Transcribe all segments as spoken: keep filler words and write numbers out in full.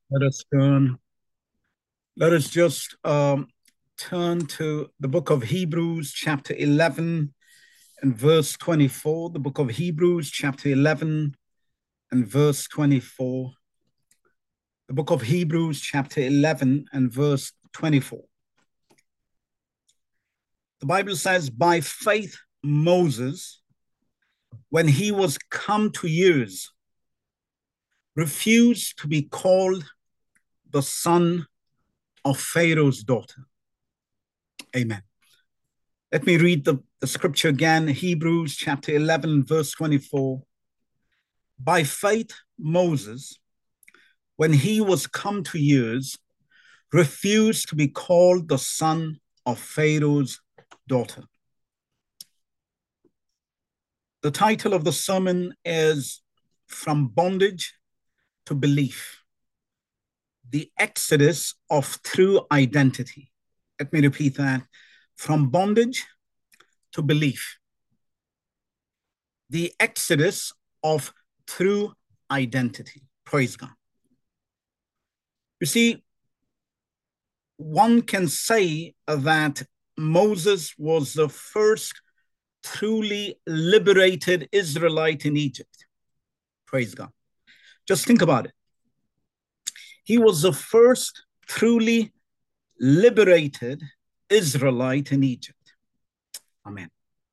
Let us turn. Let us just um, turn to the book of Hebrews, chapter eleven and verse twenty-four. The book of Hebrews, chapter eleven and verse twenty-four. The book of Hebrews, chapter eleven and verse twenty-four. The Bible says, by faith, Moses, when he was come to years, refused to be called the son of Pharaoh's daughter. Amen. Let me read the, the scripture again, Hebrews chapter eleven, verse twenty-four. By faith, Moses, when he was come to years, refused to be called the son of Pharaoh's daughter. The title of the sermon is From Bondage to Belief, the Exodus of True Identity. Let me repeat that. From bondage to belief, the exodus of true identity. Praise God. You see, one can say that Moses was the first truly liberated Israelite in Egypt. Praise God. Just think about it. He was the first truly liberated Israelite in Egypt. Amen.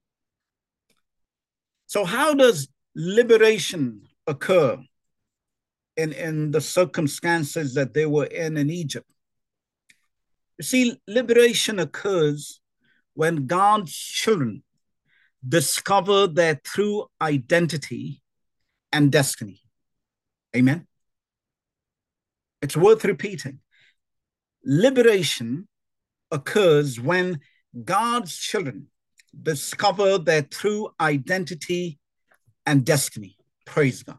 So how does liberation occur in, in the circumstances that they were in in Egypt? You see, liberation occurs when God's children discover their true identity and destiny. Amen. It's worth repeating. Liberation occurs when God's children discover their true identity and destiny. Praise God.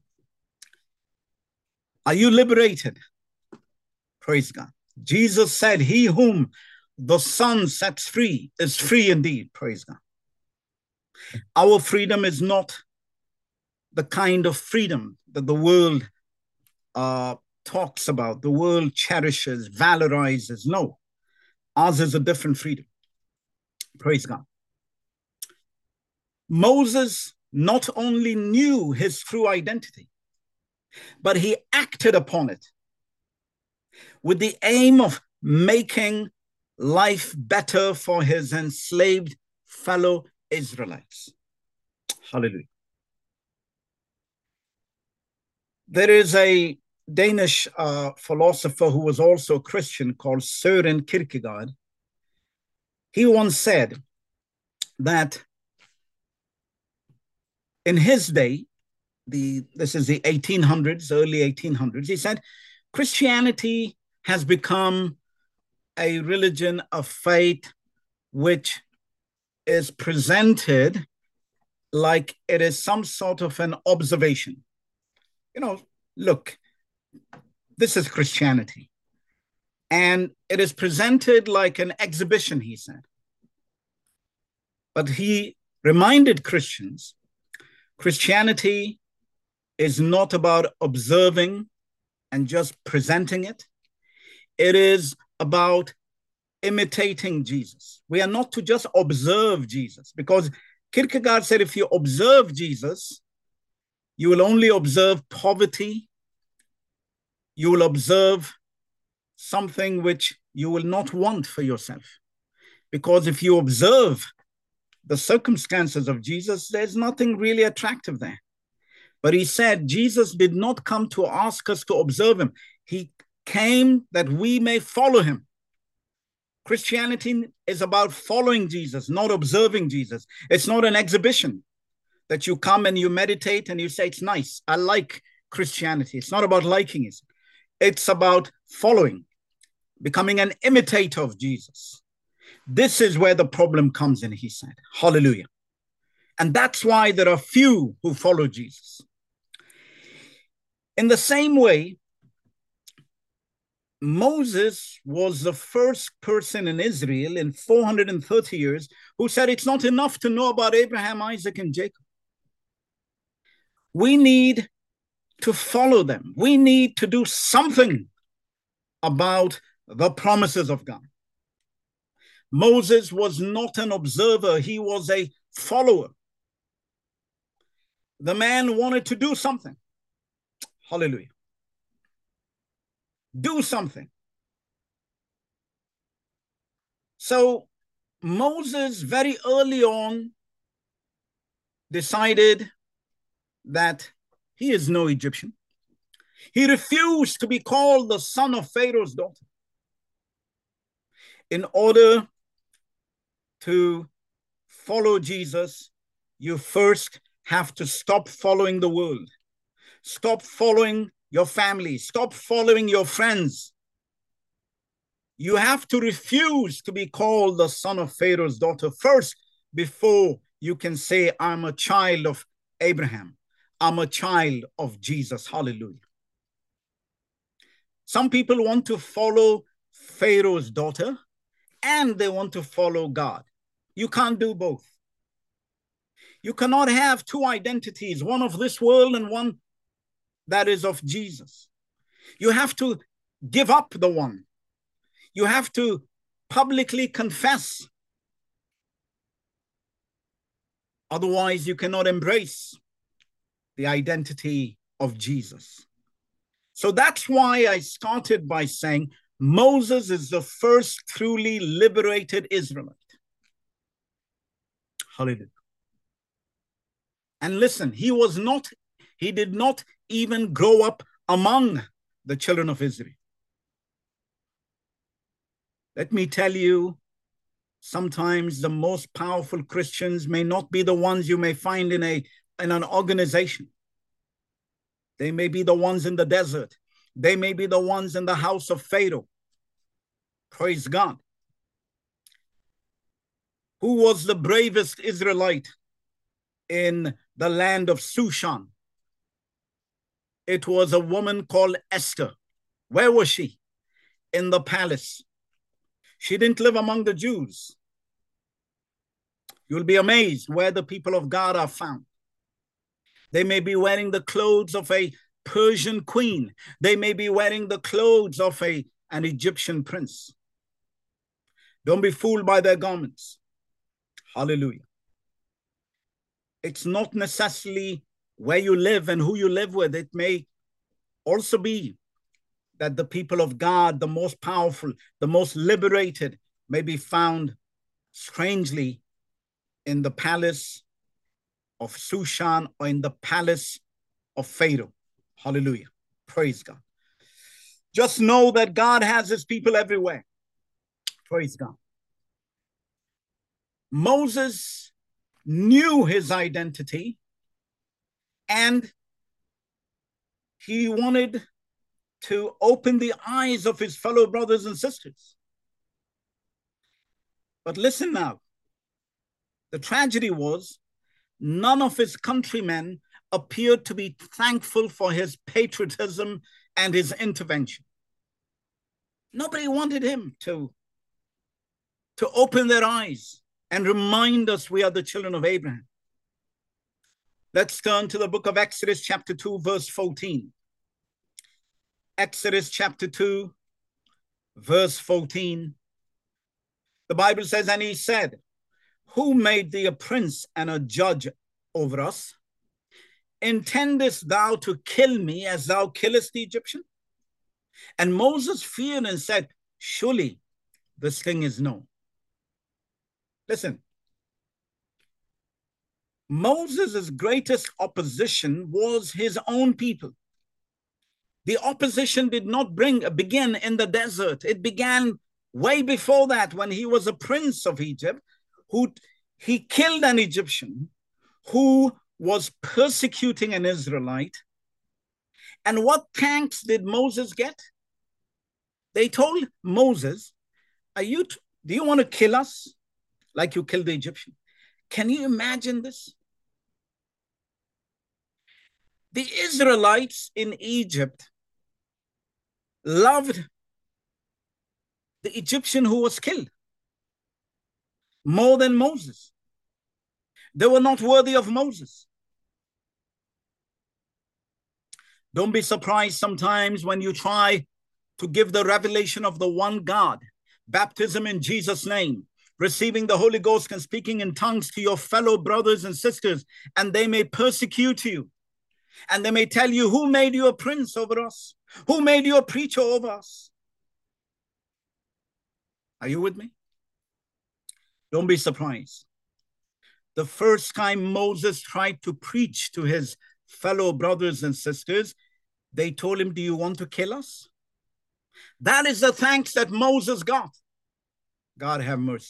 Are you liberated? Praise God. Jesus said, he whom the Son sets free is free indeed. Praise God. Our freedom is not the kind of freedom that the world uh, talks about, the world cherishes, valorizes. No, ours is a different freedom. Praise God. Moses not only knew his true identity, but he acted upon it with the aim of making life better for his enslaved fellow Israelites. Hallelujah. There is a Danish uh, philosopher who was also a Christian called Søren Kierkegaard. He once said that in his day, the this is the eighteen hundreds, early eighteen hundreds, he said, Christianity has become a religion of faith which is presented like it is some sort of an observation. You know, look, this is Christianity. And it is presented like an exhibition, he said. But he reminded Christians, Christianity is not about observing and just presenting it. It is about imitating Jesus. We are not to just observe Jesus, because Kierkegaard said if you observe Jesus, you will only observe poverty. You will observe something which you will not want for yourself. Because if you observe the circumstances of Jesus, there's nothing really attractive there. But he said Jesus did not come to ask us to observe him. He came that we may follow him. Christianity is about following Jesus, not observing Jesus. It's not an exhibition that you come and you meditate and you say, it's nice. I like Christianity. It's not about liking it. It's about following, becoming an imitator of Jesus. This is where the problem comes in, he said. Hallelujah. And that's why there are few who follow Jesus. In the same way, Moses was the first person in Israel in four hundred thirty years who said it's not enough to know about Abraham, Isaac, and Jacob. We need to follow them. We need to do something about the promises of God. Moses was not an observer, he was a follower. The man wanted to do something. Hallelujah. Do something. So Moses very early on decided that he is no Egyptian. He refused to be called the son of Pharaoh's daughter. In order to follow Jesus, you first have to stop following the world. Stop following your family. Stop following your friends. You have to refuse to be called the son of Pharaoh's daughter first before you can say, I'm a child of Abraham. I'm a child of Jesus. Hallelujah. Some people want to follow Pharaoh's daughter and they want to follow God. You can't do both. You cannot have two identities, one of this world and one that is of Jesus. You have to give up the one. You have to publicly confess. Otherwise, you cannot embrace the identity of Jesus. So that's why I started by saying Moses is the first truly liberated Israelite. Hallelujah. And listen, he was not, he did not even grow up among the children of Israel. Let me tell you, sometimes the most powerful Christians may not be the ones you may find in a in an organization. They may be the ones in the desert. They may be the ones in the house of Pharaoh. Praise God. Who was the bravest Israelite in the land of Shushan? It was a woman called Esther. Where was she? In the palace. She didn't live among the Jews. You'll be amazed where the people of God are found. They may be wearing the clothes of a Persian queen. They may be wearing the clothes of a, an Egyptian prince. Don't be fooled by their garments. Hallelujah. It's not necessarily where you live and who you live with. It may also be that the people of God, the most powerful, the most liberated, may be found strangely in the palace of Shushan or in the palace of Pharaoh. Hallelujah. Praise God. Just know that God has his people everywhere. Praise God. Moses knew his identity and he wanted to open the eyes of his fellow brothers and sisters. But listen now, the tragedy was none of his countrymen appeared to be thankful for his patriotism and his intervention. Nobody wanted him to, to open their eyes and remind us we are the children of Abraham. Let's turn to the book of Exodus chapter two, verse fourteen. Exodus chapter two, verse fourteen. The Bible says, and he said, who made thee a prince and a judge over us? Intendest thou to kill me as thou killest the Egyptian? And Moses feared and said, surely this thing is known. Listen, Moses' greatest opposition was his own people. The opposition did not bring begin in the desert. It began way before that when he was a prince of Egypt, who he killed an Egyptian who was persecuting an Israelite. And what thanks did Moses get? They told Moses, are you, do you want to kill us like you killed the Egyptian? Can you imagine this? The Israelites in Egypt loved the Egyptian who was killed more than Moses. They were not worthy of Moses. Don't be surprised sometimes when you try to give the revelation of the one God, baptism in Jesus' name, receiving the Holy Ghost and speaking in tongues to your fellow brothers and sisters, and they may persecute you. And they may tell you, who made you a prince over us? Who made you a preacher over us? Are you with me? Don't be surprised. The first time Moses tried to preach to his fellow brothers and sisters, they told him, do you want to kill us? That is the thanks that Moses got. God have mercy.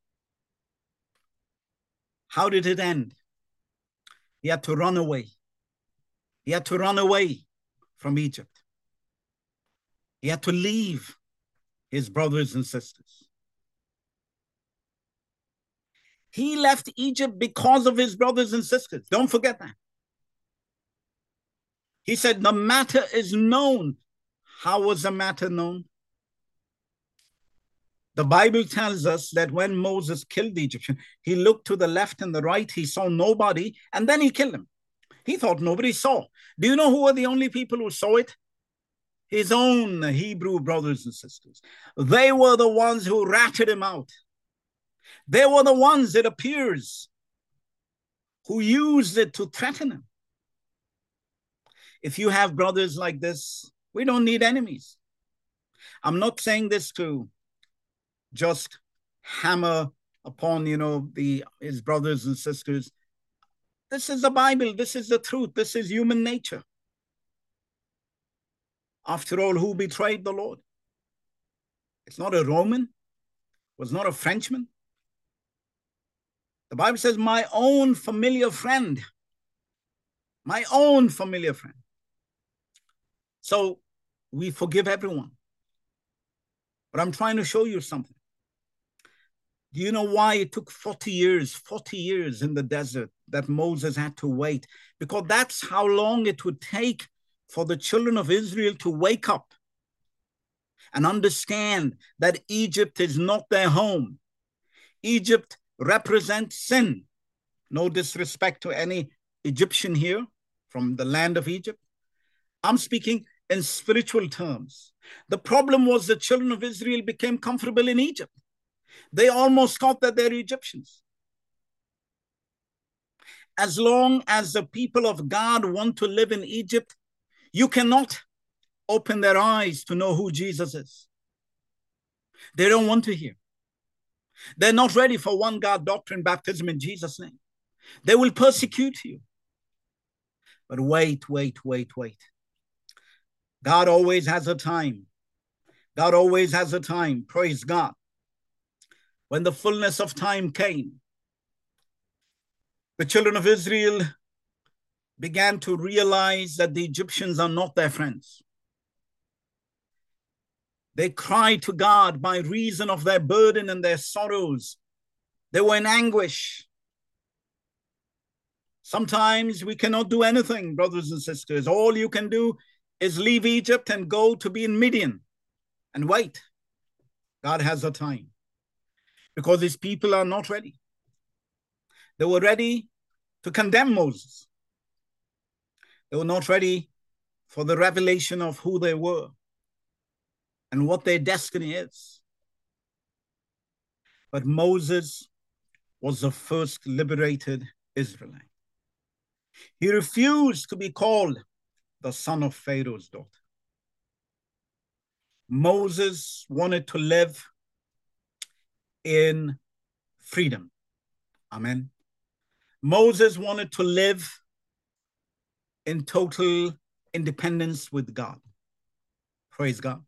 How did it end? He had to run away. He had to run away from Egypt. He had to leave his brothers and sisters. He left Egypt because of his brothers and sisters. Don't forget that. He said, the matter is known. How was the matter known? The Bible tells us that when Moses killed the Egyptian, he looked to the left and the right, he saw nobody, and then he killed him. He thought nobody saw. Do you know who were the only people who saw it? His own Hebrew brothers and sisters. They were the ones who ratted him out. They were the ones, it appears, who used it to threaten him. If you have brothers like this, we don't need enemies. I'm not saying this to just hammer upon, you know, the his brothers and sisters. This is the Bible. This is the truth. This is human nature. After all, who betrayed the Lord? It's not a Roman. It was not a Frenchman. The Bible says, my own familiar friend. My own familiar friend. So we forgive everyone. But I'm trying to show you something. Do you know why it took forty years, forty years in the desert that Moses had to wait? Because that's how long it would take for the children of Israel to wake up and understand that Egypt is not their home. Egypt represents sin. No disrespect to any Egyptian here from the land of Egypt. I'm speaking in spiritual terms. The problem was the children of Israel became comfortable in Egypt. They almost thought that they're Egyptians. As long as the people of God want to live in Egypt, you cannot open their eyes to know who Jesus is. They don't want to hear. They're not ready for one God doctrine, baptism in Jesus' name. They will persecute you. But wait, wait, wait, wait. God always has a time. God always has a time. Praise God. When the fullness of time came, the children of Israel began to realize that the Egyptians are not their friends. They cried to God by reason of their burden and their sorrows. They were in anguish. Sometimes we cannot do anything, brothers and sisters. All you can do is leave Egypt and go to be in Midian and wait. God has a time because his people are not ready. They were ready to condemn Moses. They were not ready for the revelation of who they were and what their destiny is. But Moses was the first liberated Israelite. He refused to be called the son of Pharaoh's daughter. Moses wanted to live in freedom. Amen. Moses wanted to live in total independence with God. Praise God.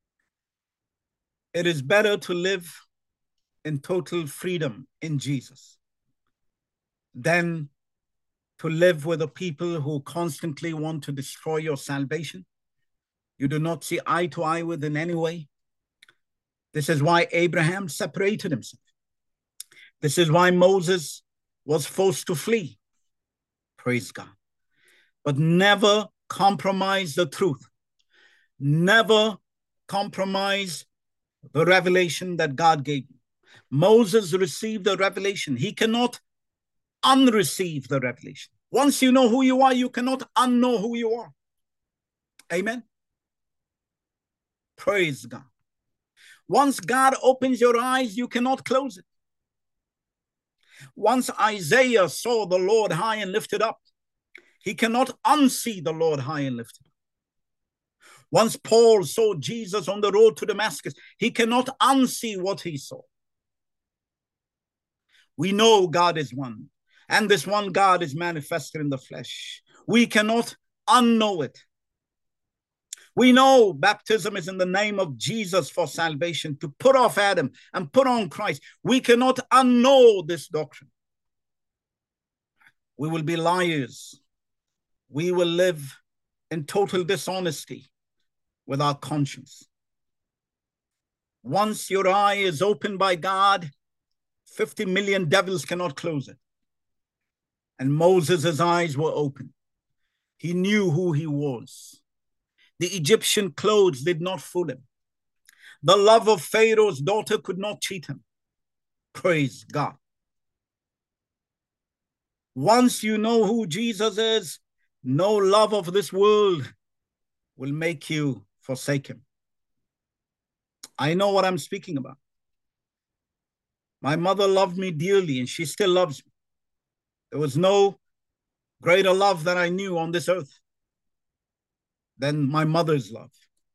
It is better to live in total freedom in Jesus than to live with a people who constantly want to destroy your salvation. You do not see eye to eye with in any way. This is why Abraham separated himself. This is why Moses was forced to flee. Praise God. But never compromise the truth. Never compromise the revelation that God gave you. Moses received the revelation. He cannot unreceive the revelation. Once you know who you are, you cannot unknow who you are. Amen. Praise God. Once God opens your eyes, you cannot close it. Once Isaiah saw the Lord high and lifted up, he cannot unsee the Lord high and lifted up. Once Paul saw Jesus on the road to Damascus, he cannot unsee what he saw. We know God is one, and this one God is manifested in the flesh. We cannot unknow it. We know baptism is in the name of Jesus for salvation, to put off Adam and put on Christ. We cannot unknow this doctrine. We will be liars. We will live in total dishonesty with our conscience. Once your eye is opened by God, fifty million devils cannot close it. And Moses' eyes were open. He knew who he was. The Egyptian clothes did not fool him. The love of Pharaoh's daughter could not cheat him. Praise God. Once you know who Jesus is, no love of this world will make you forsake him. I know what I'm speaking about. My mother loved me dearly, and she still loves me. There was no greater love that I knew on this earth than my mother's love.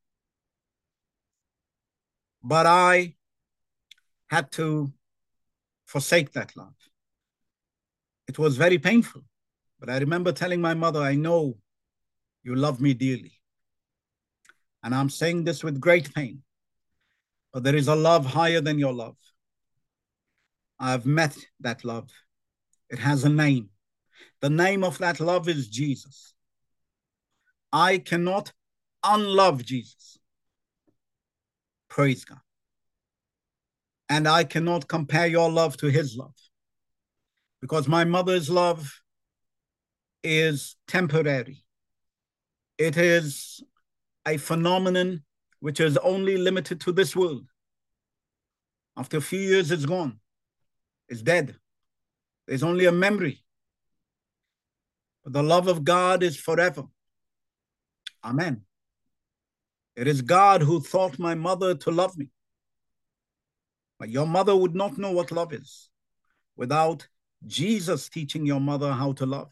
But I had to forsake that love. It was very painful, but I remember telling my mother, I know you love me dearly. And I'm saying this with great pain, but there is a love higher than your love. I've met that love. It has a name. The name of that love is Jesus. I cannot unlove Jesus. Praise God. And I cannot compare your love to his love, because my mother's love is temporary. It is a phenomenon which is only limited to this world. After a few years, it's gone. It's dead. There's only a memory. But the love of God is forever. Amen. It is God who taught my mother to love me. But your mother would not know what love is without Jesus teaching your mother how to love.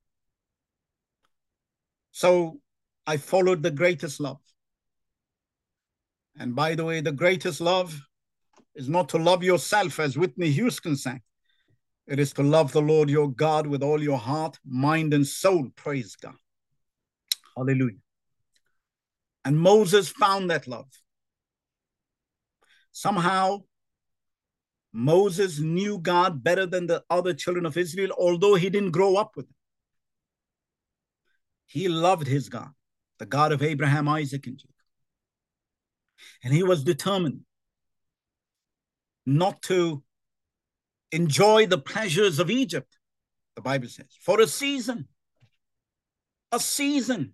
So I followed the greatest love. And by the way, the greatest love is not to love yourself, as Whitney Houston sang. It is to love the Lord your God with all your heart, mind, and soul. Praise God. Hallelujah. And Moses found that love. Somehow, Moses knew God better than the other children of Israel, although he didn't grow up with him. He loved his God, the God of Abraham, Isaac, and Jacob. And he was determined not to enjoy the pleasures of Egypt, the Bible says, for a season. A season.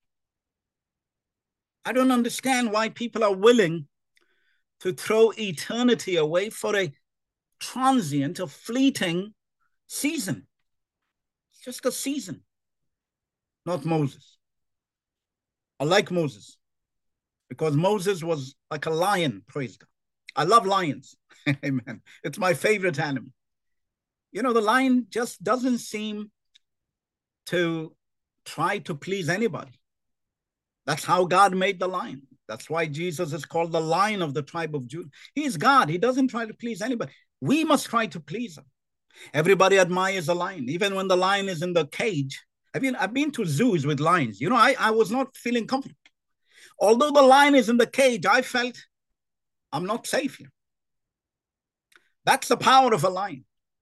I don't understand why people are willing to throw eternity away for a transient, a fleeting season. It's just a season. Not Moses. I like Moses because Moses was like a lion, praise God. I love lions. Amen. It's my favorite animal. You know, the lion just doesn't seem to try to please anybody. That's how God made the lion. That's why Jesus is called the Lion of the tribe of Judah. He's God. He doesn't try to please anybody. We must try to please him. Everybody admires a lion, even when the lion is in the cage. I mean, I've been to zoos with lions. You know, I, I was not feeling comfortable. Although the lion is in the cage, I felt I'm not safe here. That's the power of a lion.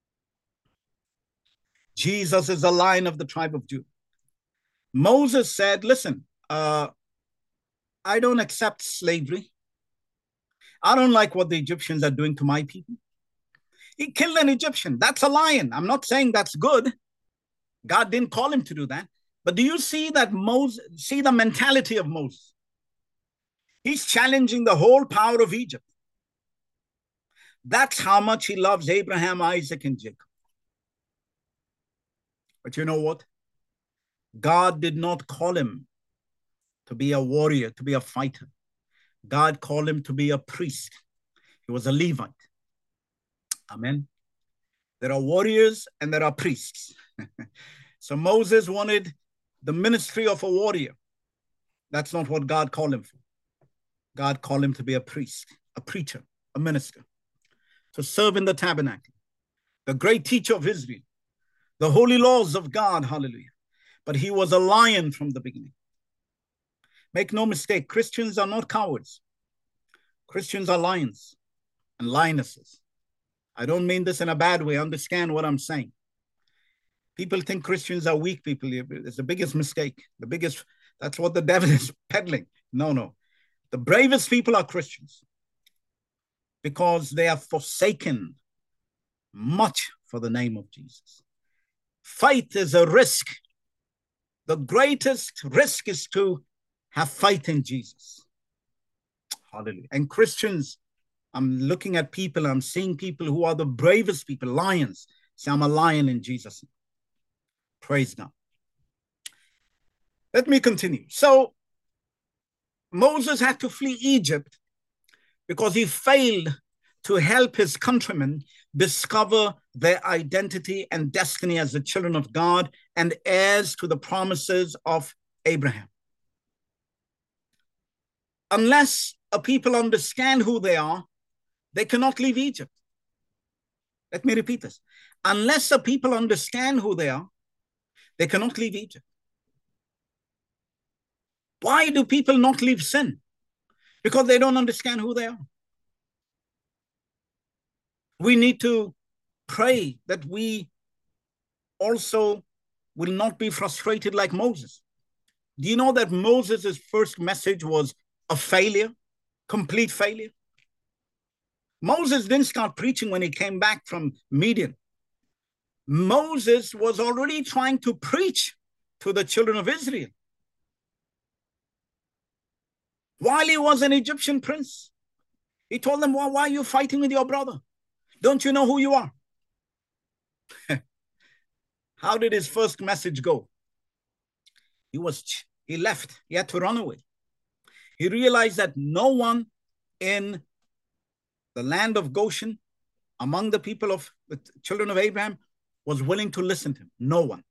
Jesus is the Lion of the tribe of Judah. Moses said, listen, uh, I don't accept slavery. I don't like what the Egyptians are doing to my people. He killed an Egyptian. That's a lion. I'm not saying that's good. God didn't call him to do that. But do you see that Moses, see the mentality of Moses? He's challenging the whole power of Egypt. That's how much he loves Abraham, Isaac, and Jacob. But you know what? God did not call him to be a warrior, to be a fighter. God called him to be a priest. He was a Levite. Amen. There are warriors and there are priests. So Moses wanted the ministry of a warrior. That's not what God called him for. God called him to be a priest, a preacher, a minister, to serve in the tabernacle, the great teacher of Israel, the holy laws of God, hallelujah. But he was a lion from the beginning. Make no mistake, Christians are not cowards. Christians are lions and lionesses. I don't mean this in a bad way. Understand what I'm saying. People think Christians are weak people. It's the biggest mistake. The biggest, that's what the devil is peddling. No, no. The bravest people are Christians because they have forsaken much for the name of Jesus. Faith is a risk. The greatest risk is to have faith in Jesus. Hallelujah. And Christians, I'm looking at people, I'm seeing people who are the bravest people, lions. Say, I'm a lion in Jesus' name. Praise God. Let me continue. So Moses had to flee Egypt because he failed to help his countrymen discover their identity and destiny as the children of God and heirs to the promises of Abraham. Unless a people understand who they are, they cannot leave Egypt. Let me repeat this. Unless a people understand who they are, they cannot leave Egypt. Why do people not leave sin? Because they don't understand who they are. We need to pray that we also will not be frustrated like Moses. Do you know that Moses' first message was a failure, complete failure? Moses didn't start preaching when he came back from Midian. Moses was already trying to preach to the children of Israel while he was an Egyptian prince. He told them, well, why are you fighting with your brother? Don't you know who you are? How did his first message go? He was, he left. He had to run away. He realized that no one in the land of Goshen, among the people of the children of Abraham, was willing to listen to him. No one.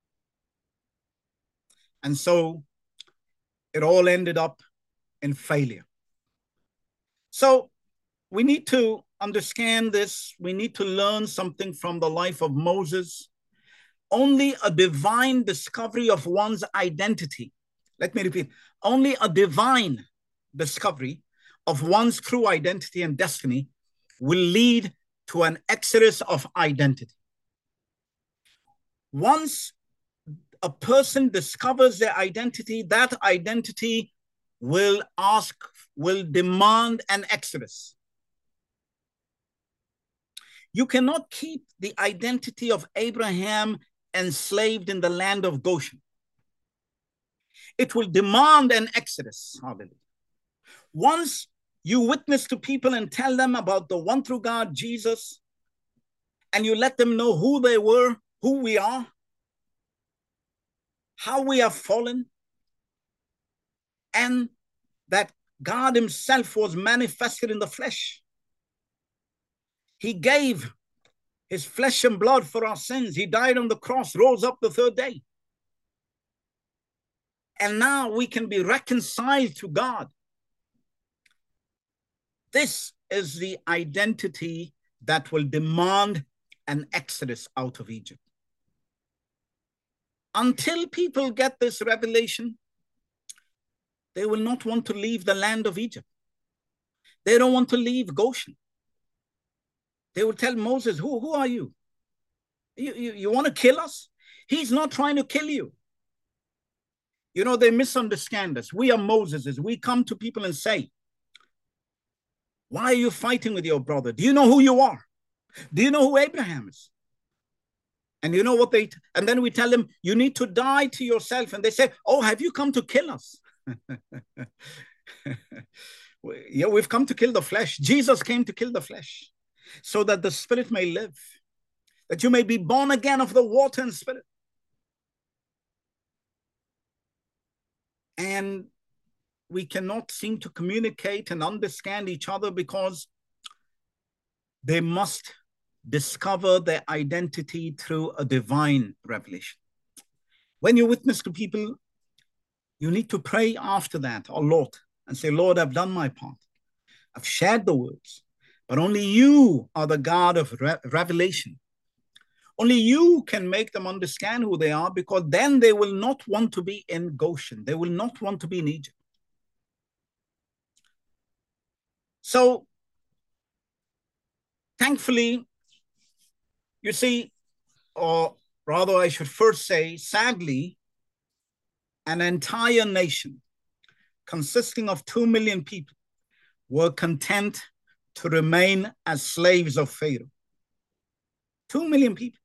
And so it all ended up in failure. So we need to understand this. We need to learn something from the life of Moses. Only a divine discovery of one's identity. Let me repeat. Only a divine discovery of one's true identity and destiny will lead to an exodus of identity. Once a person discovers their identity, that identity will ask, will demand an exodus. You cannot keep the identity of Abraham enslaved in the land of Goshen. It will demand an exodus. Hallelujah. Once you witness to people and tell them about the one true God, Jesus, and you let them know who they were, who we are, how we have fallen, and that God himself was manifested in the flesh. He gave his flesh and blood for our sins. He died on the cross, rose up the third day. And now we can be reconciled to God. This is the identity that will demand an exodus out of Egypt. Until people get this revelation, they will not want to leave the land of Egypt. They don't want to leave Goshen. They will tell Moses, who, who are you? You, you? you want to kill us? He's not trying to kill you. You know, they misunderstand us. We are Moseses. We come to people and say, why are you fighting with your brother? Do you know who you are? Do you know who Abraham is? And you know what they, and then we tell them, you need to die to yourself. And they say, oh, have you come to kill us? Yeah, we've come to kill the flesh. Jesus came to kill the flesh so that the spirit may live, that you may be born again of the water and spirit. And we cannot seem to communicate and understand each other because they must discover their identity through a divine revelation. When you witness to people, you need to pray after that, oh Lord, and say, Lord, I've done my part. I've shared the words, but only you are the God of re revelation. Only you can make them understand who they are, because then they will not want to be in Goshen. They will not want to be in Egypt. So, thankfully, you see, or rather I should first say, sadly, an entire nation consisting of two million people were content to remain as slaves of Pharaoh. Two million people.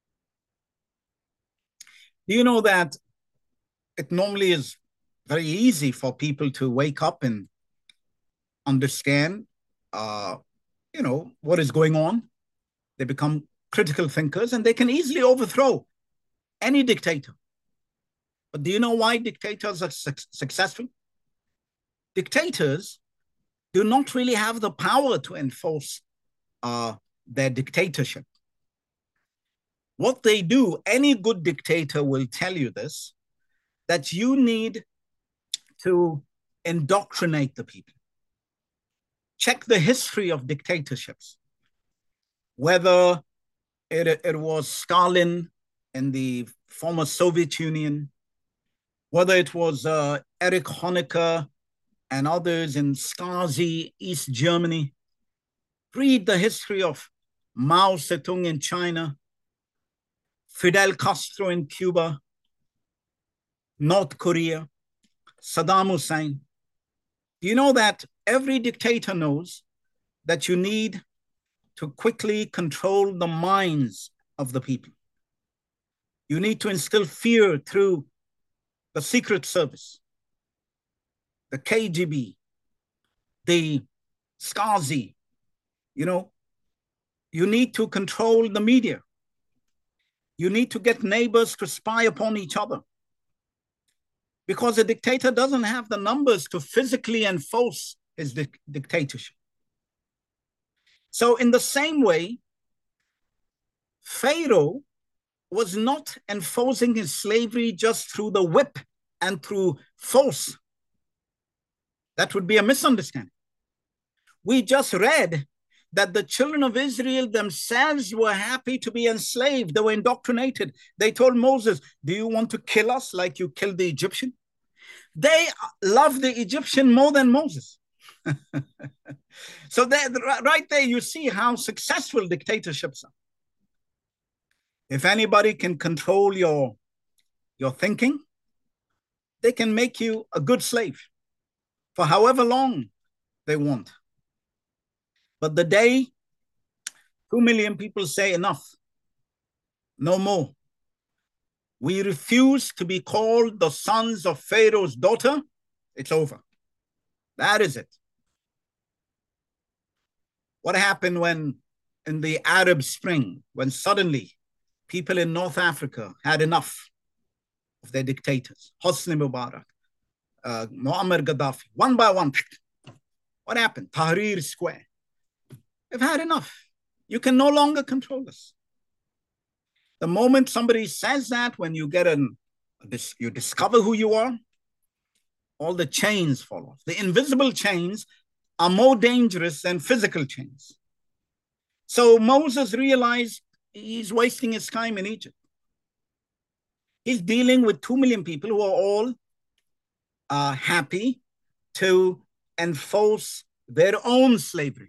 Do you know that it normally is very easy for people to wake up and understand, uh, you know, what is going on? They become critical thinkers and they can easily overthrow any dictator. But do you know why dictators are su successful? Dictators do not really have the power to enforce uh, their dictatorship. What they do, any good dictator will tell you this, that you need to indoctrinate the people. Check the history of dictatorships, whether it, it was Stalin in the former Soviet Union, whether it was uh, Erich Honecker and others in Stasi, East Germany. Read the history of Mao Zedong in China, Fidel Castro in Cuba, North Korea, Saddam Hussein. Do you know that every dictator knows that you need to quickly control the minds of the people? You need to instill fear through the Secret Service, the K G B, the Stasi. You know, you need to control the media. You need to get neighbors to spy upon each other, because a dictator doesn't have the numbers to physically enforce his di dictatorship. So in the same way, Pharaoh was not enforcing his slavery just through the whip and through force. That would be a misunderstanding. We just read that the children of Israel themselves were happy to be enslaved. They were indoctrinated. They told Moses, do you want to kill us like you killed the Egyptian? They loved the Egyptian more than Moses. So that, right there, you see how successful dictatorships are. If anybody can control your, your thinking, they can make you a good slave for however long they want. But the day two million people say enough, no more, we refuse to be called the sons of Pharaoh's daughter, it's over. That is it. What happened when in the Arab Spring, when suddenly people in North Africa had enough of their dictators, Hosni Mubarak, uh, Muammar Gaddafi, one by one, what happened? Tahrir Square. They've had enough. You can no longer control us. The moment somebody says that, when you get an, you discover who you are, all the chains fall off. The invisible chains are more dangerous than physical chains. So Moses realized he's wasting his time in Egypt. He's dealing with two million people who are all uh, happy to enforce their own slavery.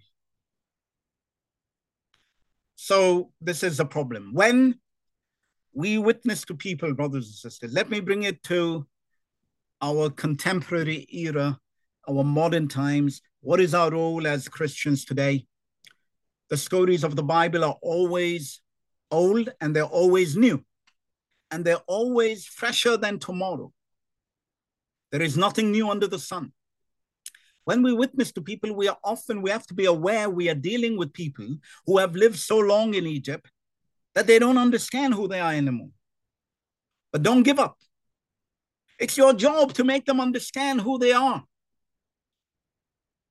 So this is a problem. When we witness to people, brothers and sisters, let me bring it to our contemporary era, our modern times. What is our role as Christians today? The stories of the Bible are always old and they're always new. And they're always fresher than tomorrow. There is nothing new under the sun. When we witness to people, we are often, we have to be aware we are dealing with people who have lived so long in Egypt that they don't understand who they are anymore. But don't give up. It's your job to make them understand who they are.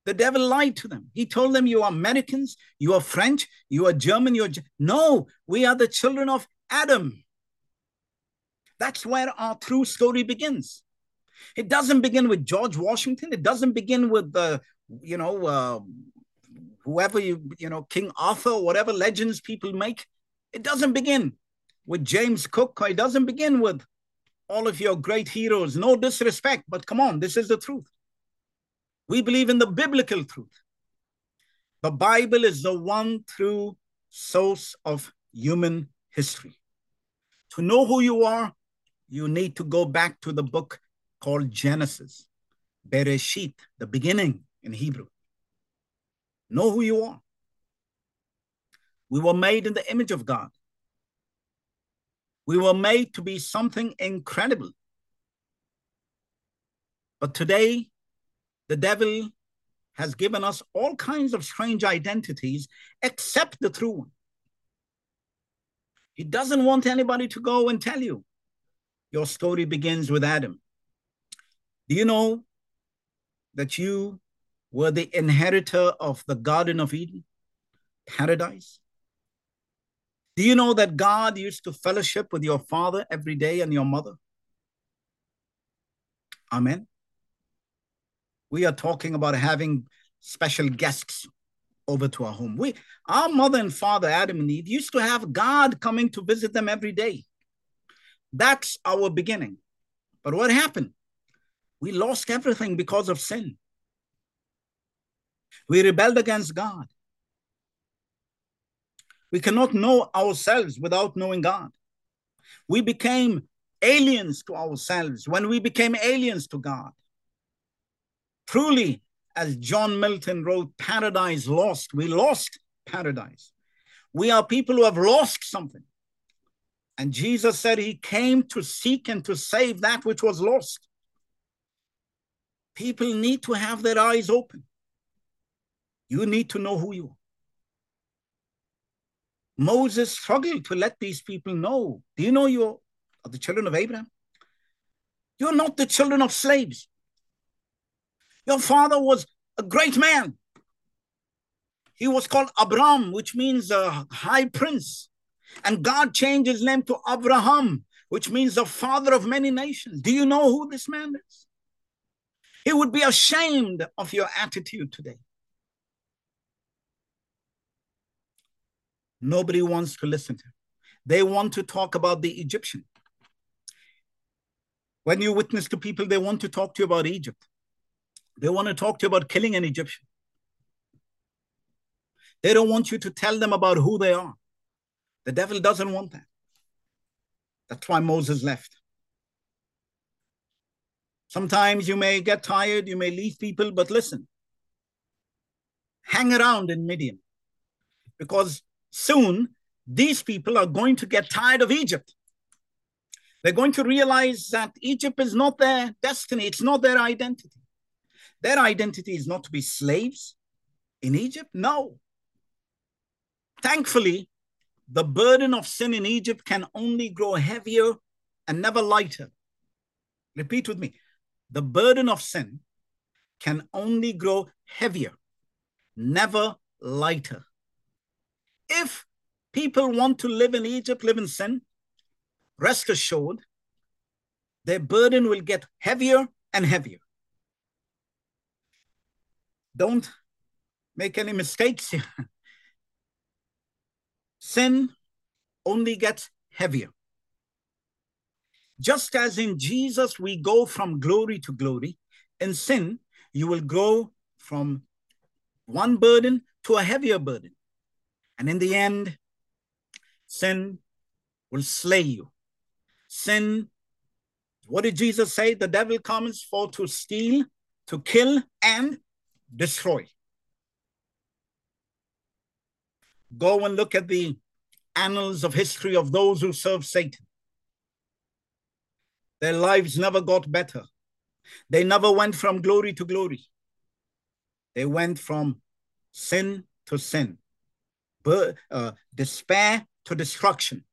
The devil lied to them. He told them, you are Americans, you are French, you are German, you're... No, we are the children of Adam. That's where our true story begins. It doesn't begin with George Washington. It doesn't begin with the, you know, uh, whoever you, you know, King Arthur, whatever legends people make. It doesn't begin with James Cook. Or it doesn't begin with all of your great heroes. No disrespect, but come on, this is the truth. We believe in the biblical truth. The Bible is the one true source of human history. To know who you are, you need to go back to the book called Genesis, Bereshit, the beginning in Hebrew. Know who you are. We were made in the image of God. We were made to be something incredible. But today, the devil has given us all kinds of strange identities except the true one. He doesn't want anybody to go and tell you your story begins with Adam. Do you know that you were the inheritor of the Garden of Eden, paradise? Do you know that God used to fellowship with your father every day and your mother? Amen. We are talking about having special guests over to our home. We, our mother and father, Adam and Eve, used to have God coming to visit them every day. That's our beginning. But what happened? We lost everything because of sin. We rebelled against God. We cannot know ourselves without knowing God. We became aliens to ourselves when we became aliens to God. Truly, as John Milton wrote, paradise lost. We lost paradise. We are people who have lost something. And Jesus said he came to seek and to save that which was lost. People need to have their eyes open. You need to know who you are. Moses struggled to let these people know. Do you know you are the children of Abraham? You're not the children of slaves. Your father was a great man. He was called Abram, which means a high prince. And God changed his name to Abraham, which means the father of many nations. Do you know who this man is? He would be ashamed of your attitude today. Nobody wants to listen to him. They want to talk about the Egyptian. When you witness to people, they want to talk to you about Egypt. They want to talk to you about killing an Egyptian. They don't want you to tell them about who they are. The devil doesn't want that. That's why Moses left. Sometimes you may get tired, you may leave people, but listen. Hang around in Midian, because soon these people are going to get tired of Egypt. They're going to realize that Egypt is not their destiny. It's not their identity. Their identity is not to be slaves in Egypt. No. Thankfully, the burden of sin in Egypt can only grow heavier and never lighter. Repeat with me. The burden of sin can only grow heavier, never lighter. If people want to live in Egypt, live in sin, rest assured, their burden will get heavier and heavier. Don't make any mistakes here. Sin only gets heavier. Just as in Jesus we go from glory to glory, in sin you will go from one burden to a heavier burden. And in the end, sin will slay you. Sin, what did Jesus say? The devil comes for to steal, to kill, and destroy. Go and look at the annals of history of those who serve Satan. Their lives never got better. They never went from glory to glory. They went from sin to sin, but, uh, despair to destruction.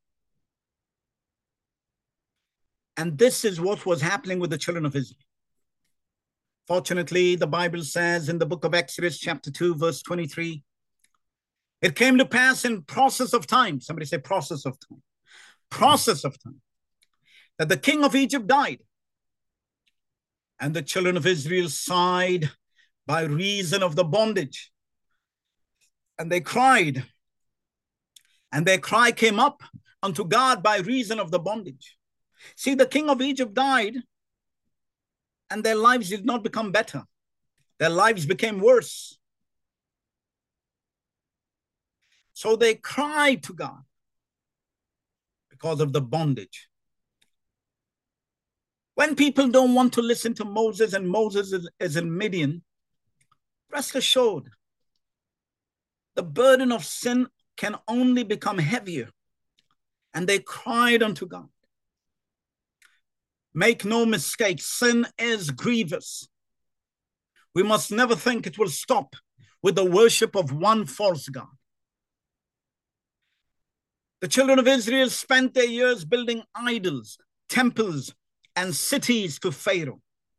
And this is what was happening with the children of Israel. Fortunately, the Bible says in the book of Exodus, chapter two, verse twenty-three, it came to pass in process of time. Somebody say process of time. Process of time. That the king of Egypt died. And the children of Israel sighed by reason of the bondage. And they cried. And their cry came up unto God by reason of the bondage. See, the king of Egypt died, and their lives did not become better. Their lives became worse. So they cried to God because of the bondage. When people don't want to listen to Moses, and Moses is, is in Midian, rest assured, the burden of sin can only become heavier. And they cried unto God. Make no mistake, sin is grievous. We must never think it will stop with the worship of one false god. The children of Israel spent their years building idols, temples, and cities to Pharaoh.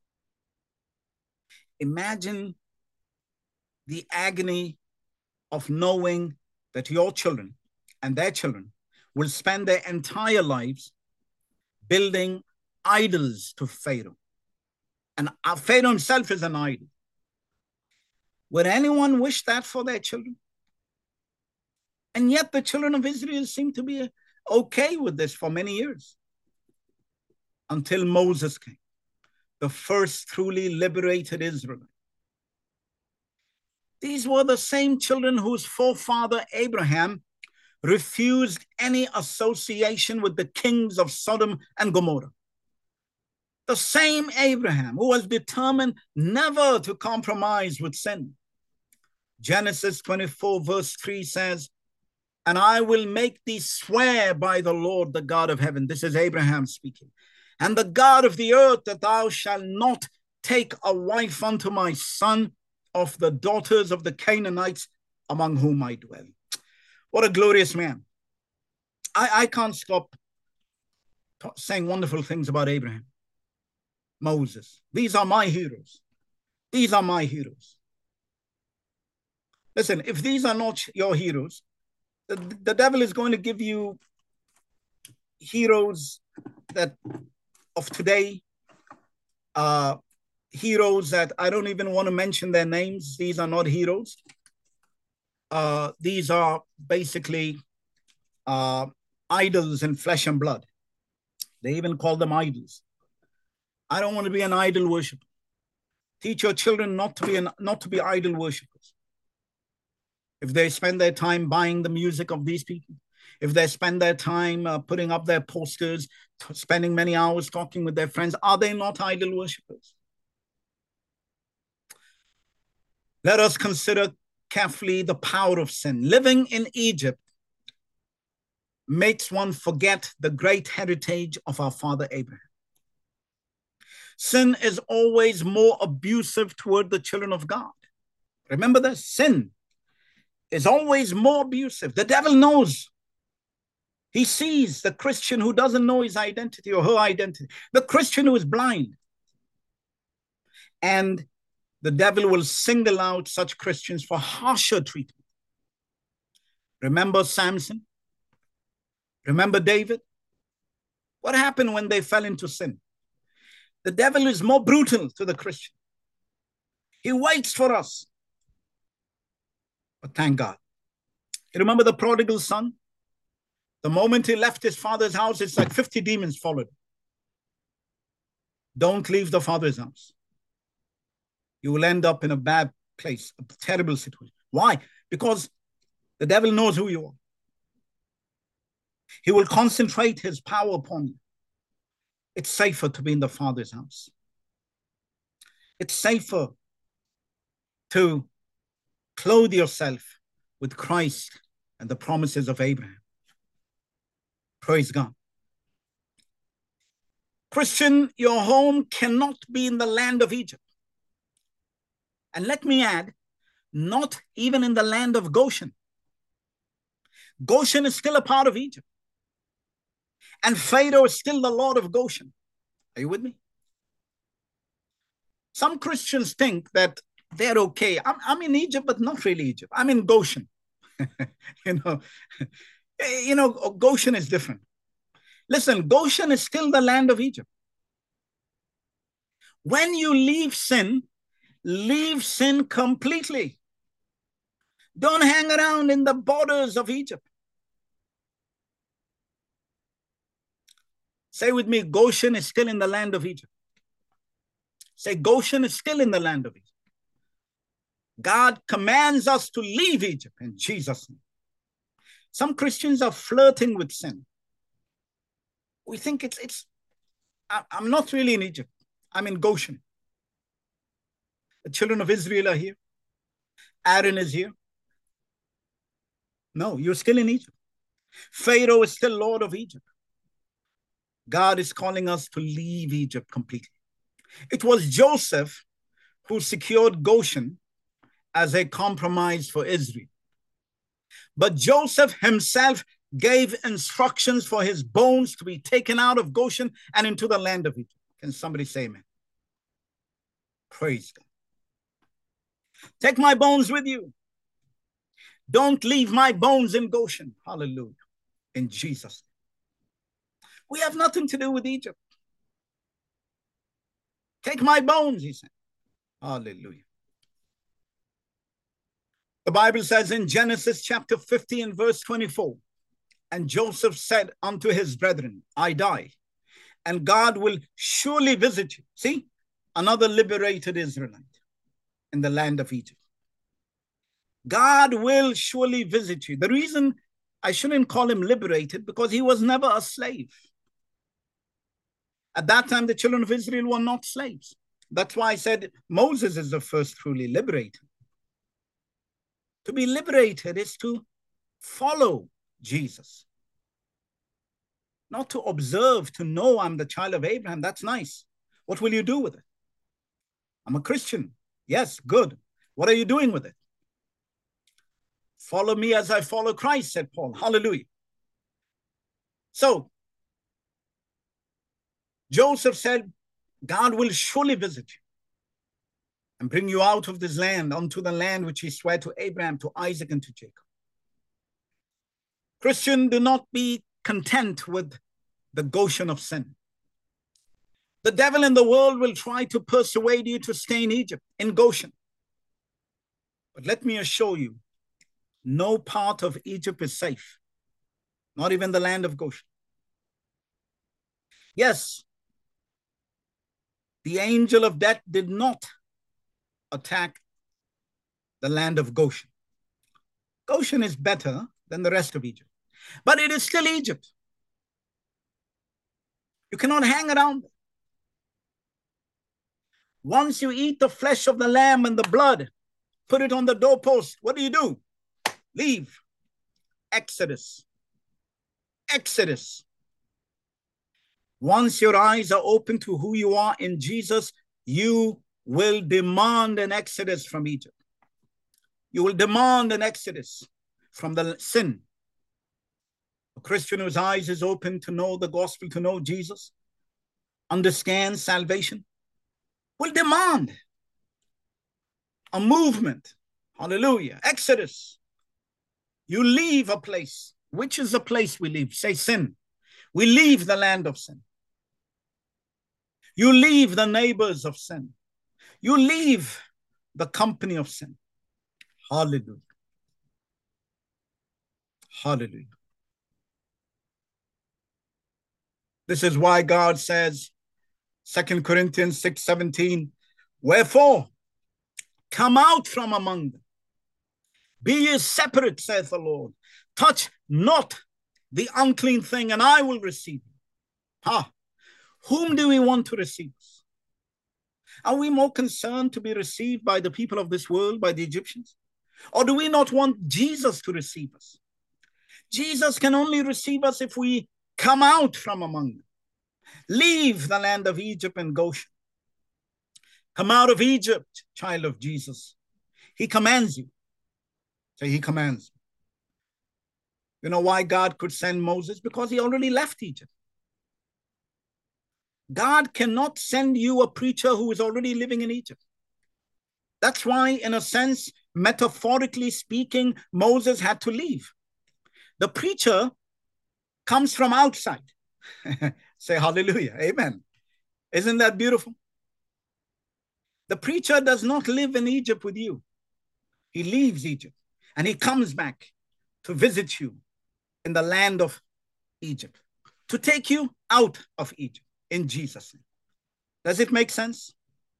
Imagine the agony of knowing that your children and their children will spend their entire lives building idols to Pharaoh. And Pharaoh himself is an idol. Would anyone wish that for their children? And yet the children of Israel seem to be okay with this for many years. Until Moses came, the first truly liberated Israelite. These were the same children whose forefather Abraham refused any association with the kings of Sodom and Gomorrah. The same Abraham who was determined never to compromise with sin. Genesis twenty-four verse three says, and I will make thee swear by the Lord, the God of heaven. This is Abraham speaking. And the God of the earth, that thou shalt not take a wife unto my son of the daughters of the Canaanites among whom I dwell. What a glorious man. I, I can't stop saying wonderful things about Abraham. Moses. These are my heroes. These are my heroes. Listen, if these are not your heroes, the, the devil is going to give you heroes that of today, uh, heroes that I don't even want to mention their names. These are not heroes. Uh, these are basically uh, idols in flesh and blood. They even call them idols. I don't want to be an idol worshiper. Teach your children not to be an, not to be idol worshipers. If they spend their time buying the music of these people, if they spend their time uh, putting up their posters, t- spending many hours talking with their friends, are they not idol worshippers? Let us consider carefully the power of sin. Living in Egypt makes one forget the great heritage of our father Abraham. Sin is always more abusive toward the children of God. Remember this, sin is always more abusive. The devil knows. He sees the Christian who doesn't know his identity or her identity, the Christian who is blind. And the devil will single out such Christians for harsher treatment. Remember Samson? Remember David? What happened when they fell into sin? The devil is more brutal to the Christian. He waits for us. But thank God. You remember the prodigal son? The moment he left his father's house, it's like fifty demons followed. Don't leave the father's house. You will end up in a bad place, a terrible situation. Why? Because the devil knows who you are. He will concentrate his power upon you. It's safer to be in the Father's house. It's safer to clothe yourself with Christ and the promises of Abraham. Praise God. Christian, your home cannot be in the land of Egypt. And let me add, not even in the land of Goshen. Goshen is still a part of Egypt. And Pharaoh is still the Lord of Goshen. Are you with me? Some Christians think that they're okay. I'm, I'm in Egypt, but not really Egypt. I'm in Goshen. you know, you know, Goshen is different. Listen, Goshen is still the land of Egypt. When you leave sin, leave sin completely. Don't hang around in the borders of Egypt. Say with me, Goshen is still in the land of Egypt. Say, Goshen is still in the land of Egypt. God commands us to leave Egypt in Jesus' name. Some Christians are flirting with sin. We think it's, it's, I'm not really in Egypt. I'm in Goshen. The children of Israel are here. Aaron is here. No, you're still in Egypt. Pharaoh is still Lord of Egypt. God is calling us to leave Egypt completely. It was Joseph who secured Goshen as a compromise for Israel. But Joseph himself gave instructions for his bones to be taken out of Goshen and into the land of Egypt. Can somebody say amen? Praise God. Take my bones with you. Don't leave my bones in Goshen. Hallelujah. In Jesus' name. We have nothing to do with Egypt. Take my bones, he said. Hallelujah. The Bible says in Genesis chapter fifteen, verse twenty-four, and Joseph said unto his brethren, I die, and God will surely visit you. See, another liberated Israelite in the land of Egypt. God will surely visit you. The reason I shouldn't call him liberated, because he was never a slave. At that time, the children of Israel were not slaves. That's why I said Moses is the first truly liberated. To be liberated is to follow Jesus. Not to observe, to know I'm the child of Abraham. That's nice. What will you do with it? I'm a Christian. Yes, good. What are you doing with it? Follow me as I follow Christ, said Paul. Hallelujah. So, Joseph said, God will surely visit you and bring you out of this land unto the land which he swore to Abraham, to Isaac, and to Jacob. Christian, do not be content with the Goshen of sin. The devil in the world will try to persuade you to stay in Egypt, in Goshen. But let me assure you, no part of Egypt is safe, not even the land of Goshen. Yes, the angel of death did not attack the land of Goshen. Goshen is better than the rest of Egypt, but it is still Egypt. You cannot hang around. Once you eat the flesh of the lamb and the blood, put it on the doorpost, what do you do? Leave. Exodus. Exodus. Once your eyes are open to who you are in Jesus, you will demand an exodus from Egypt. You will demand an exodus from the sin. A Christian whose eyes is open to know the gospel, to know Jesus, understands salvation, will demand a movement. Hallelujah. Exodus. You leave a place. Which is the place we leave? Say sin. We leave the land of sin. You leave the neighbors of sin. You leave the company of sin. Hallelujah. Hallelujah. This is why God says, Second Corinthians six seventeen, wherefore, come out from among them. Be ye separate, saith the Lord. Touch not the unclean thing, and I will receive you. Ha! Whom do we want to receive us? Are we more concerned to be received by the people of this world, by the Egyptians? Or do we not want Jesus to receive us? Jesus can only receive us if we come out from among them. Leave the land of Egypt and Goshen. Come out of Egypt, child of Jesus. He commands you. Say, he commands. You know why God could send Moses? Because he already left Egypt. God cannot send you a preacher who is already living in Egypt. That's why, in a sense, metaphorically speaking, Moses had to leave. The preacher comes from outside. Say hallelujah. Amen. Isn't that beautiful? The preacher does not live in Egypt with you. He leaves Egypt and he comes back to visit you in the land of Egypt, to take you out of Egypt in Jesus' name. Does it make sense?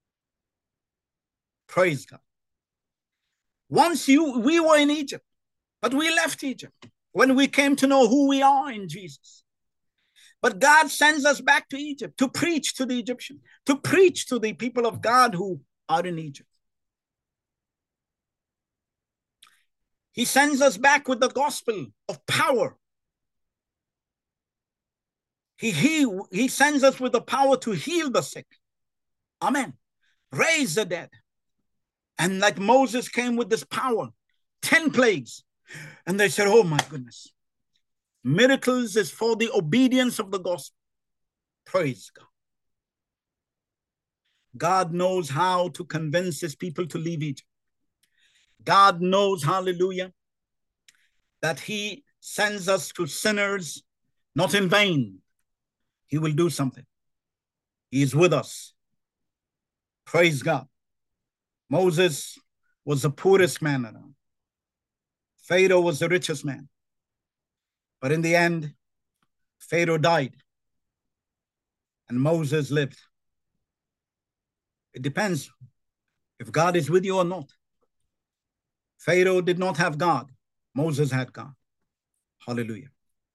Praise God. Once you, we were in Egypt, but we left Egypt when we came to know who we are in Jesus. But God sends us back to Egypt to preach to the Egyptians, to preach to the people of God who are in Egypt. He sends us back with the gospel of power. He, he, he sends us with the power to heal the sick. Amen. Raise the dead. And like Moses came with this power, ten plagues. And they said, oh my goodness. Miracles is for the obedience of the gospel. Praise God. God knows how to convince his people to leave Egypt. God knows, hallelujah, that he sends us to sinners, not in vain. He will do something. He is with us. Praise God. Moses was the poorest man around. Pharaoh was the richest man. But in the end, Pharaoh died and Moses lived. It depends if God is with you or not. Pharaoh did not have God. Moses had God. Hallelujah.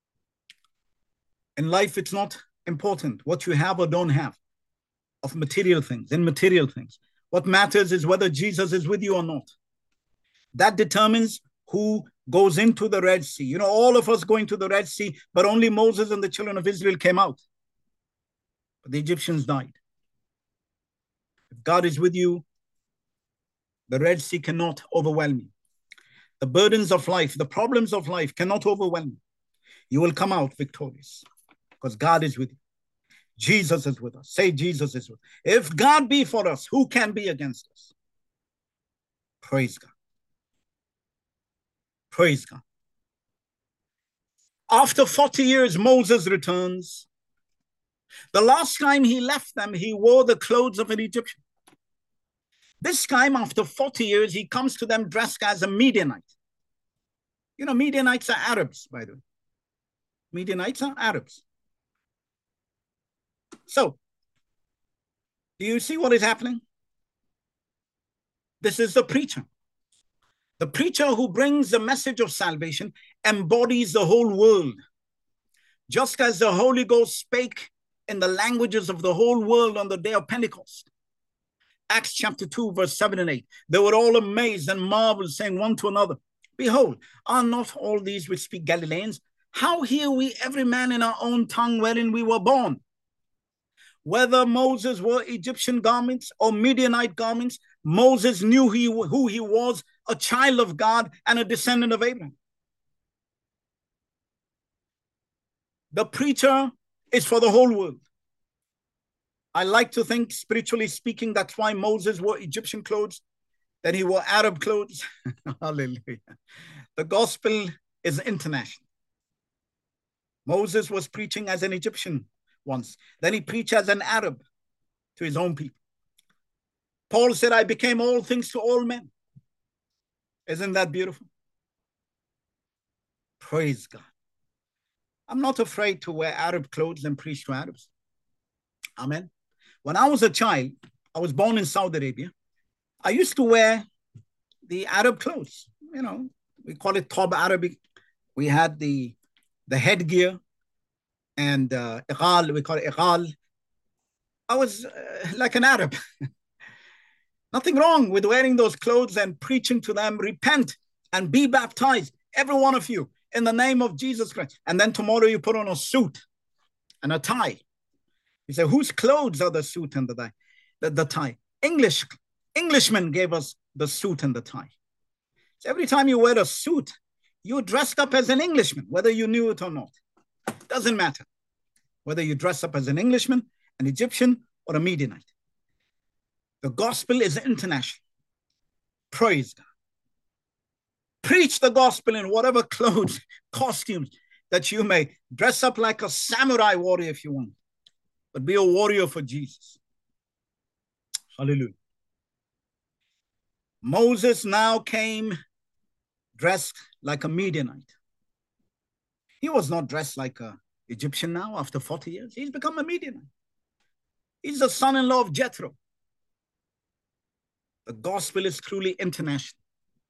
In life, it's not important what you have or don't have of material things, immaterial things. What matters is whether Jesus is with you or not. That determines who goes into the Red Sea. You know, all of us going to the Red Sea, but only Moses and the children of Israel came out. But the Egyptians died. If God is with you, the Red Sea cannot overwhelm you. The burdens of life, the problems of life cannot overwhelm you. You will come out victorious because God is with you. Jesus is with us. Say, Jesus is with us. If God be for us, who can be against us? Praise God. Praise God. After forty years, Moses returns. The last time he left them, he wore the clothes of an Egyptian. This time, after forty years, he comes to them dressed as a Midianite. You know, Midianites are Arabs, by the way. Midianites are Arabs. So, do you see what is happening? This is the preacher. The preacher who brings the message of salvation embodies the whole world. Just as the Holy Ghost spake in the languages of the whole world on the day of Pentecost. Acts chapter two, verse seven and eight. They were all amazed and marveled, saying one to another, behold, are not all these which speak Galileans? How hear we every man in our own tongue wherein we were born? Whether Moses wore Egyptian garments or Midianite garments, Moses knew he, who he was, a child of God and a descendant of Abraham. The preacher is for the whole world. I like to think, spiritually speaking, that's why Moses wore Egyptian clothes, then he wore Arab clothes. Hallelujah. The gospel is international. Moses was preaching as an Egyptian once. Then he preached as an Arab to his own people. Paul said, I became all things to all men. Isn't that beautiful? Praise God. I'm not afraid to wear Arab clothes and preach to Arabs. Amen. When I was a child, I was born in Saudi Arabia. I used to wear the Arab clothes. You know, we call it Tob Arabic. We had the, the headgear and uh, iqal, we call it iqal. I was uh, like an Arab. Nothing wrong with wearing those clothes and preaching to them, repent and be baptized, every one of you, in the name of Jesus Christ. And then tomorrow you put on a suit and a tie. You say, whose clothes are the suit and the tie? The, the tie. English, Englishmen gave us the suit and the tie. So every time you wear a suit, you're dressed up as an Englishman, whether you knew it or not. Doesn't matter. Whether you dress up as an Englishman, an Egyptian or a Midianite. The gospel is international. Praise God. Preach the gospel in whatever clothes, costumes that you may. Dress up like a samurai warrior if you want, but be a warrior for Jesus. Hallelujah. Moses now came dressed like a Midianite. He was not dressed like an Egyptian now after forty years. He's become a Midianite. He's the son-in-law of Jethro. The gospel is truly international.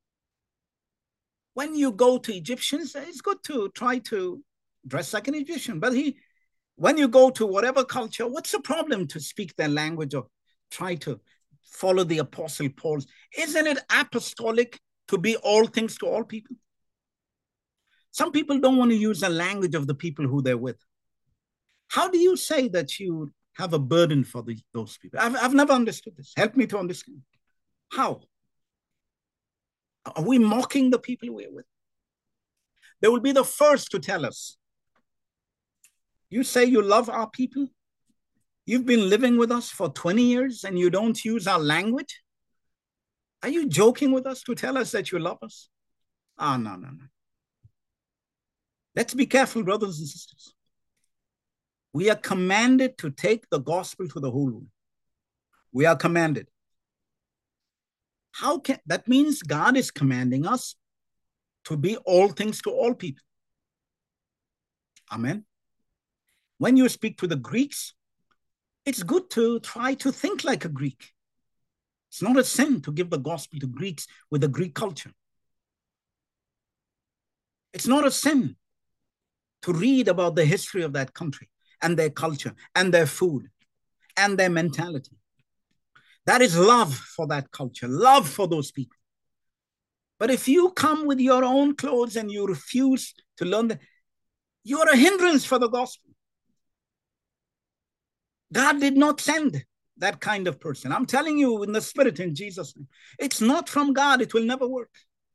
When you go to Egyptians, it's good to try to dress like an Egyptian. But he, when you go to whatever culture, what's the problem to speak their language or try to follow the Apostle Paul's? Isn't it apostolic to be all things to all people? Some people don't want to use the language of the people who they're with. How do you say that you have a burden for the, those people? I've, I've never understood this. Help me to understand. How? Are we mocking the people we're with? They will be the first to tell us. You say you love our people? You've been living with us for twenty years and you don't use our language? Are you joking with us to tell us that you love us? Ah, no, no, no. Let's be careful, brothers and sisters. We are commanded to take the gospel to the whole world. We are commanded. How can that means God is commanding us to be all things to all people. Amen. When you speak to the Greeks, it's good to try to think like a Greek. It's not a sin to give the gospel to Greeks with the Greek culture. It's not a sin to read about the history of that country and their culture and their food and their mentality. That is love for that culture, love for those people. But if you come with your own clothes and you refuse to learn that, you're a hindrance for the gospel. God did not send that kind of person. I'm telling you in the spirit in Jesus' name. It's not from God. It will never work.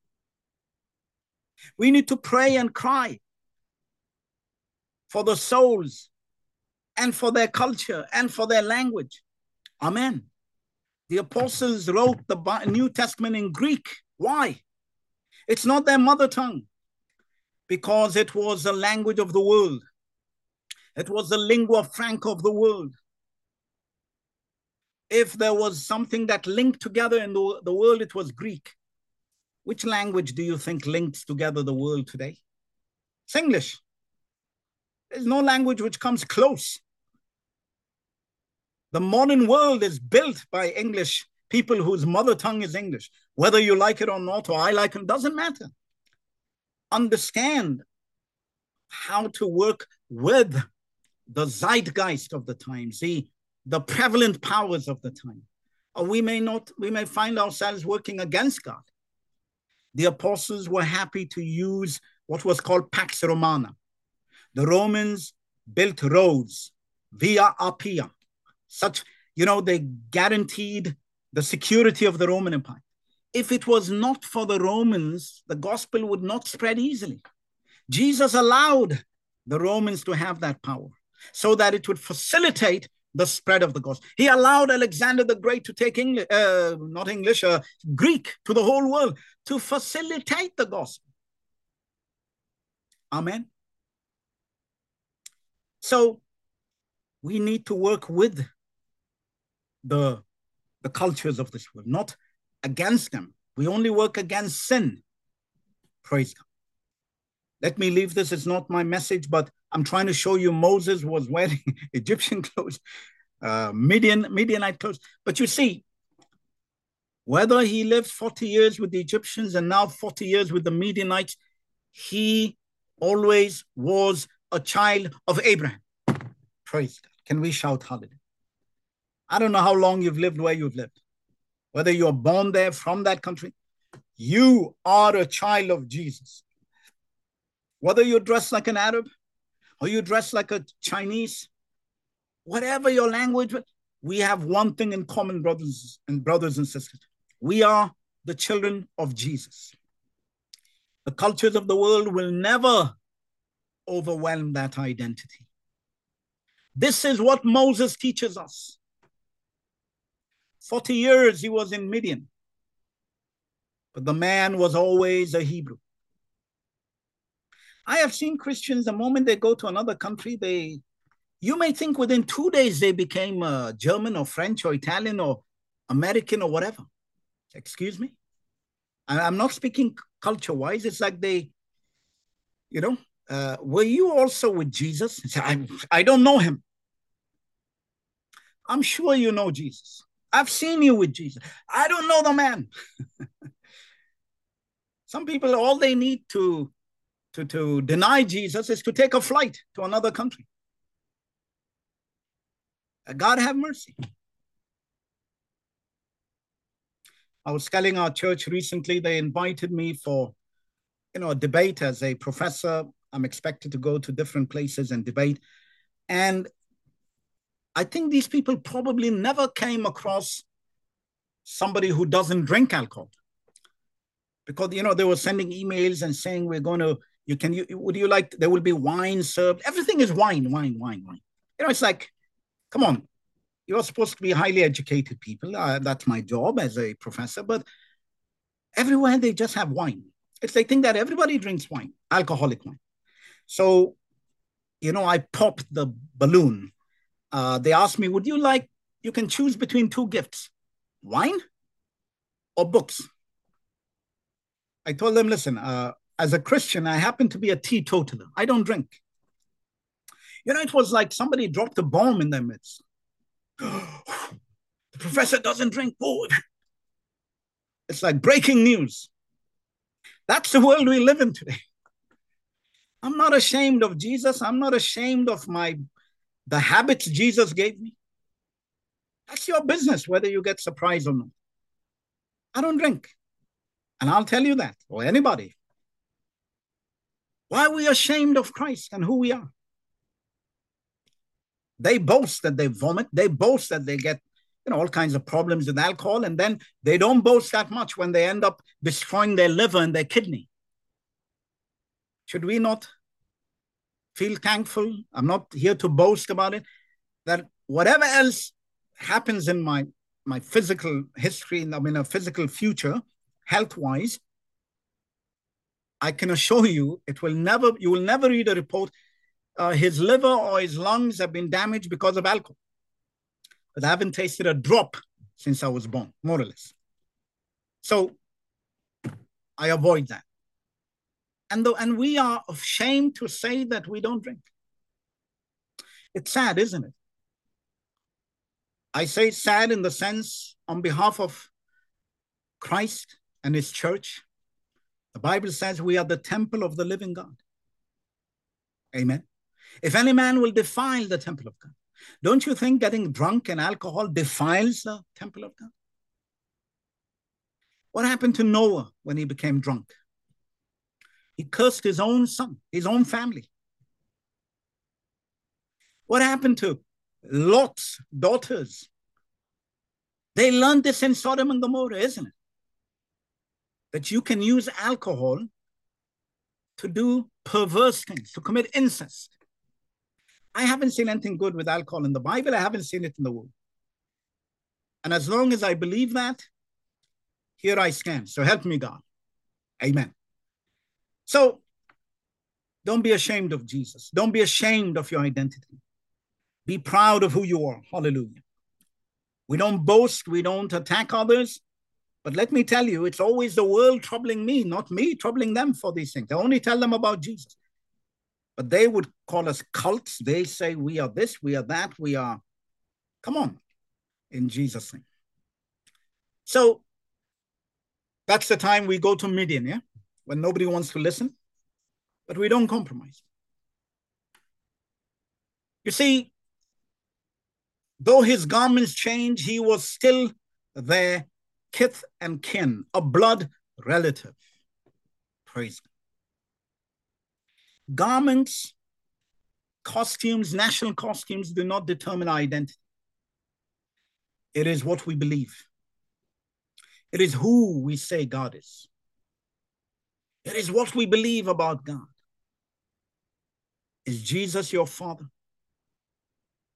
We need to pray and cry for the souls and for their culture and for their language. Amen. The apostles wrote the New Testament in Greek. Why? It's not their mother tongue, because it was the language of the world. It was the lingua franca of the world. If there was something that linked together in the, the world, it was Greek. Which language do you think links together the world today? It's English. There's no language which comes close. The modern world is built by English people whose mother tongue is English. Whether you like it or not, or I like it, doesn't matter. Understand how to work with the zeitgeist of the times, the, the prevalent powers of the time. Or we may not, we may find ourselves working against God. The apostles were happy to use what was called Pax Romana. The Romans built roads, Via Appia. Such, you know, they guaranteed the security of the Roman Empire. If it was not for the Romans, the gospel would not spread easily. Jesus allowed the Romans to have that power so that it would facilitate the spread of the gospel. He allowed Alexander the Great to take English, uh, not English, uh, Greek to the whole world to facilitate the gospel. Amen. So we need to work with the, the cultures of this world, not against them. We only work against sin. Praise God. Let me leave this. It's not my message, but I'm trying to show you Moses was wearing Egyptian clothes, uh, Midian, Midianite clothes. But you see, whether he lived forty years with the Egyptians and now forty years with the Midianites, he always was a child of Abraham. Praise God. Can we shout hallelujah? I don't know how long you've lived where you've lived. Whether you're born there from that country, you are a child of Jesus. Whether you're dressed like an Arab or you dress like a Chinese, whatever your language, we have one thing in common, brothers and brothers and sisters. We are the children of Jesus. The cultures of the world will never overwhelm that identity. This is what Moses teaches us. forty years he was in Midian, but the man was always a Hebrew. I have seen Christians, the moment they go to another country, they, you may think within two days they became uh, German or French or Italian or American or whatever. Excuse me? I'm not speaking culture-wise. It's like they, you know, uh, were you also with Jesus? I, I don't know him. I'm sure you know Jesus. I've seen you with Jesus. I don't know the man. Some people, all they need to, to, to deny Jesus is to take a flight to another country. God have mercy. I was telling our church recently, they invited me for, you know, a debate as a professor. I'm expected to go to different places and debate. And I think these people probably never came across somebody who doesn't drink alcohol. Because, you know, they were sending emails and saying, we're going to, you can, you, would you like, there will be wine served. Everything is wine, wine, wine, wine. You know, it's like, come on, you're supposed to be highly educated people. Uh, that's my job as a professor. But everywhere they just have wine. It's they think that everybody drinks wine, alcoholic wine. So, you know, I popped the balloon. Uh, they asked me, would you like, you can choose between two gifts, wine or books. I told them, listen, uh, as a Christian, I happen to be a teetotaler. I don't drink. You know, it was like somebody dropped a bomb in their midst. The professor doesn't drink. Oh. It's like breaking news. That's the world we live in today. I'm not ashamed of Jesus. I'm not ashamed of my the habits Jesus gave me. That's your business, whether you get surprised or not. I don't drink. And I'll tell you that, or anybody. Why are we ashamed of Christ and who we are? They boast that they vomit. They boast that they get, you know, all kinds of problems with alcohol. And then they don't boast that much when they end up destroying their liver and their kidney. Should we not feel thankful? I'm not here to boast about it. That whatever else happens in my, my physical history, I mean, a physical future, health-wise, I can assure you, it will never, you will never read a report, uh, his liver or his lungs have been damaged because of alcohol. But I haven't tasted a drop since I was born, more or less. So I avoid that. And, though, and we are ashamed to say that we don't drink. It's sad, isn't it? I say sad in the sense on behalf of Christ and his church. The Bible says we are the temple of the living God. Amen. If any man will defile the temple of God, don't you think getting drunk and alcohol defiles the temple of God? What happened to Noah when he became drunk? He cursed his own son, his own family. What happened to Lot's daughters? They learned this in Sodom and Gomorrah, isn't it? That you can use alcohol to do perverse things, to commit incest. I haven't seen anything good with alcohol in the Bible. I haven't seen it in the world. And as long as I believe that, here I stand. So help me, God. Amen. So don't be ashamed of Jesus. Don't be ashamed of your identity. Be proud of who you are. Hallelujah. We don't boast. We don't attack others. But let me tell you, it's always the world troubling me, not me troubling them for these things. I only tell them about Jesus. But they would call us cults. They say we are this, we are that, we are. Come on, in Jesus' name. So that's the time we go to Midian, yeah? When nobody wants to listen, but we don't compromise. You see, though his garments changed, he was still their kith and kin, a blood relative. Praise God. Garments, costumes, national costumes do not determine our identity. It is what we believe. It is who we say God is. It is what we believe about God. Is Jesus your Father?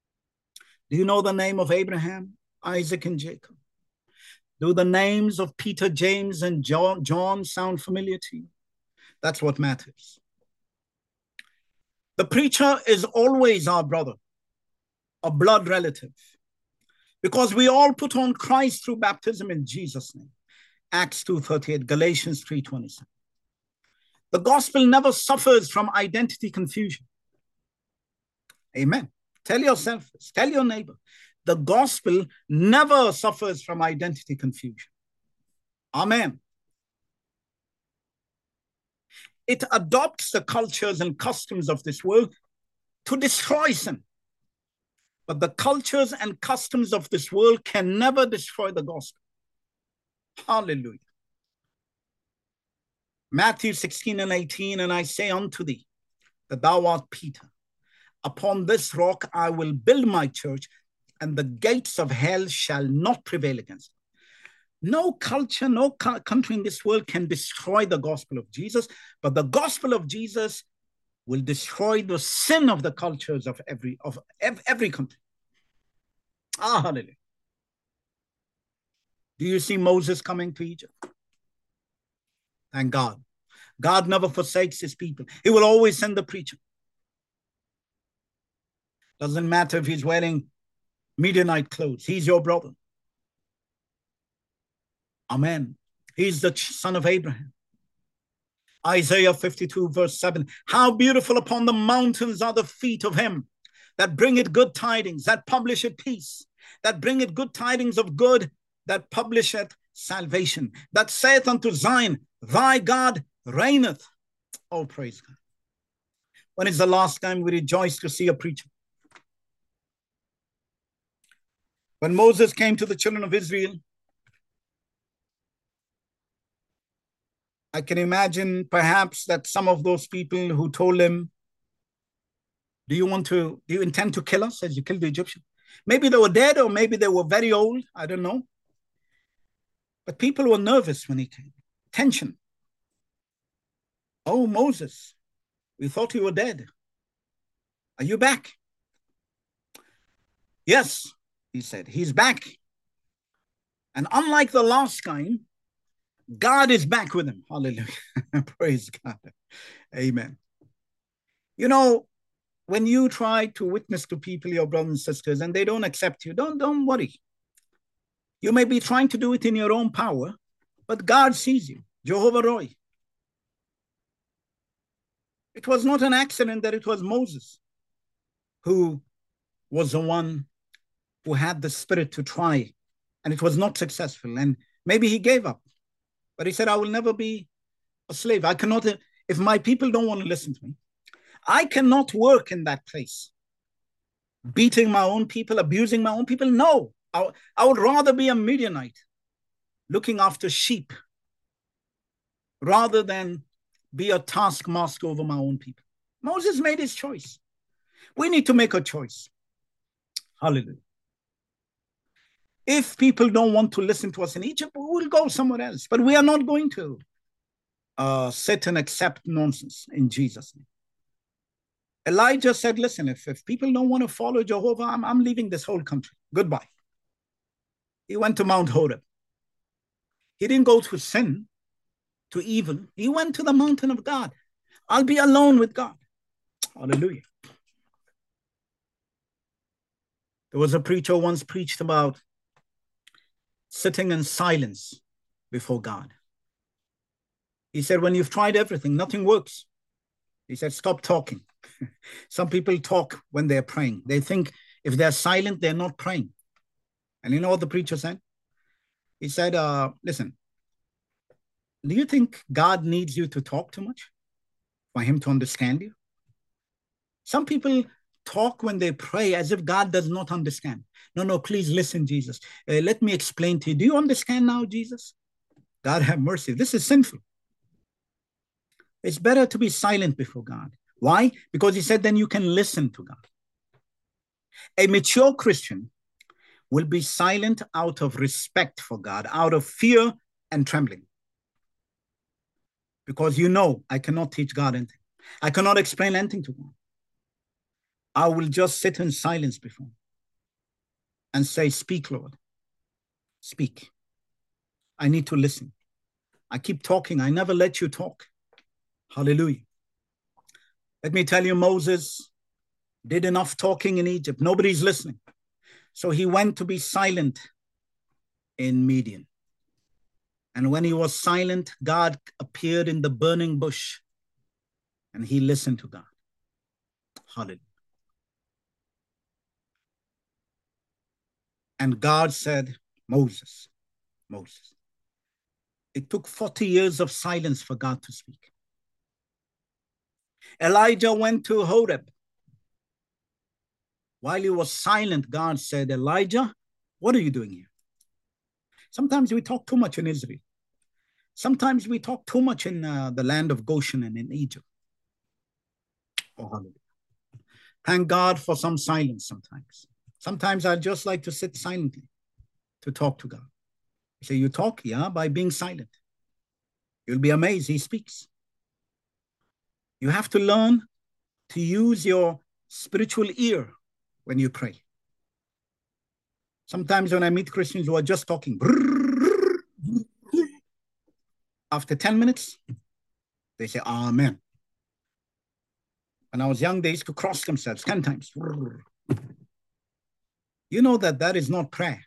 Do you know the name of Abraham, Isaac, and Jacob? Do the names of Peter, James, and John, John sound familiar to you? That's what matters. The preacher is always our brother, a blood relative, because we all put on Christ through baptism in Jesus' name. Acts two thirty-eight, Galatians three twenty-seven. The gospel never suffers from identity confusion. Amen. Tell yourself this, tell your neighbor. The gospel never suffers from identity confusion. Amen. It adopts the cultures and customs of this world to destroy sin. But the cultures and customs of this world can never destroy the gospel. Hallelujah. Matthew sixteen and eighteen, and I say unto thee that thou art Peter. Upon this rock I will build my church, and the gates of hell shall not prevail against it. No culture, no country in this world can destroy the gospel of Jesus, but the gospel of Jesus will destroy the sin of the cultures of every, of every country. Ah, hallelujah. Do you see Moses coming to Egypt? Thank God. God never forsakes his people. He will always send the preacher. Doesn't matter if he's wearing Midianite clothes. He's your brother. Amen. He's the son of Abraham. Isaiah fifty-two verse seven. How beautiful upon the mountains are the feet of him that bringeth good tidings, that publisheth peace, that bringeth good tidings of good, that publisheth salvation, that saith unto Zion, thy God reigneth. Oh, praise God. When is the last time we rejoiced to see a preacher? When Moses came to the children of Israel, I can imagine perhaps that some of those people who told him, do you want to, do you intend to kill us as you killed the Egyptian? Maybe they were dead or maybe they were very old. I don't know. But people were nervous when he came. Tension. Oh, Moses, we thought you were dead. Are you back? Yes, he said, he's back. And unlike the last time, God is back with him. Hallelujah. Praise God. Amen. You know, when you try to witness to people, your brothers and sisters, and they don't accept you, don't, don't worry. You may be trying to do it in your own power, but God sees you. Jehovah Roy. It was not an accident that it was Moses who was the one who had the spirit to try, and it was not successful. And maybe he gave up. But he said, I will never be a slave. I cannot, if my people don't want to listen to me, I cannot work in that place. Beating my own people, abusing my own people. No, I, I would rather be a Midianite looking after sheep rather than be a taskmaster over my own people. Moses made his choice. We need to make a choice. Hallelujah. If people don't want to listen to us in Egypt, we'll go somewhere else. But we are not going to uh, sit and accept nonsense in Jesus' name. Elijah said, listen, if, if people don't want to follow Jehovah, I'm, I'm leaving this whole country. Goodbye. He went to Mount Horeb. He didn't go to sin, to evil. He went to the mountain of God. I'll be alone with God. Hallelujah. There was a preacher once preached about sitting in silence before God. He said, when you've tried everything, nothing works. He said, stop talking. Some people talk when they're praying. They think if they're silent, they're not praying. And you know what the preacher said? He said, uh, listen, do you think God needs you to talk too much for him to understand you? Some people talk when they pray as if God does not understand. No, no, please listen, Jesus. Uh, let me explain to you. Do you understand now, Jesus? God have mercy. This is sinful. It's better to be silent before God. Why? Because he said then you can listen to God. A mature Christian will be silent out of respect for God, out of fear and trembling. Because you know, I cannot teach God anything. I cannot explain anything to God. I will just sit in silence before him. and say, speak, Lord. Speak. I need to listen. I keep talking. I never let you talk. Hallelujah. Let me tell you, Moses did enough talking in Egypt. Nobody's listening. So he went to be silent in Midian. And when he was silent, God appeared in the burning bush and he listened to God. Hallelujah. And God said, Moses, Moses. It took forty years of silence for God to speak. Elijah went to Horeb. While he was silent, God said, Elijah, what are you doing here? Sometimes we talk too much in Israel. Sometimes we talk too much in uh, the land of Goshen and in Egypt. Oh, hallelujah. Thank God for some silence sometimes. Sometimes I just like to sit silently to talk to God. You say, you talk? Yeah, by being silent. You'll be amazed. He speaks. You have to learn to use your spiritual ear when you pray. Sometimes when I meet Christians who are just talking, after ten minutes, they say, Amen. When I was young, they used to cross themselves ten times. You know that that is not prayer.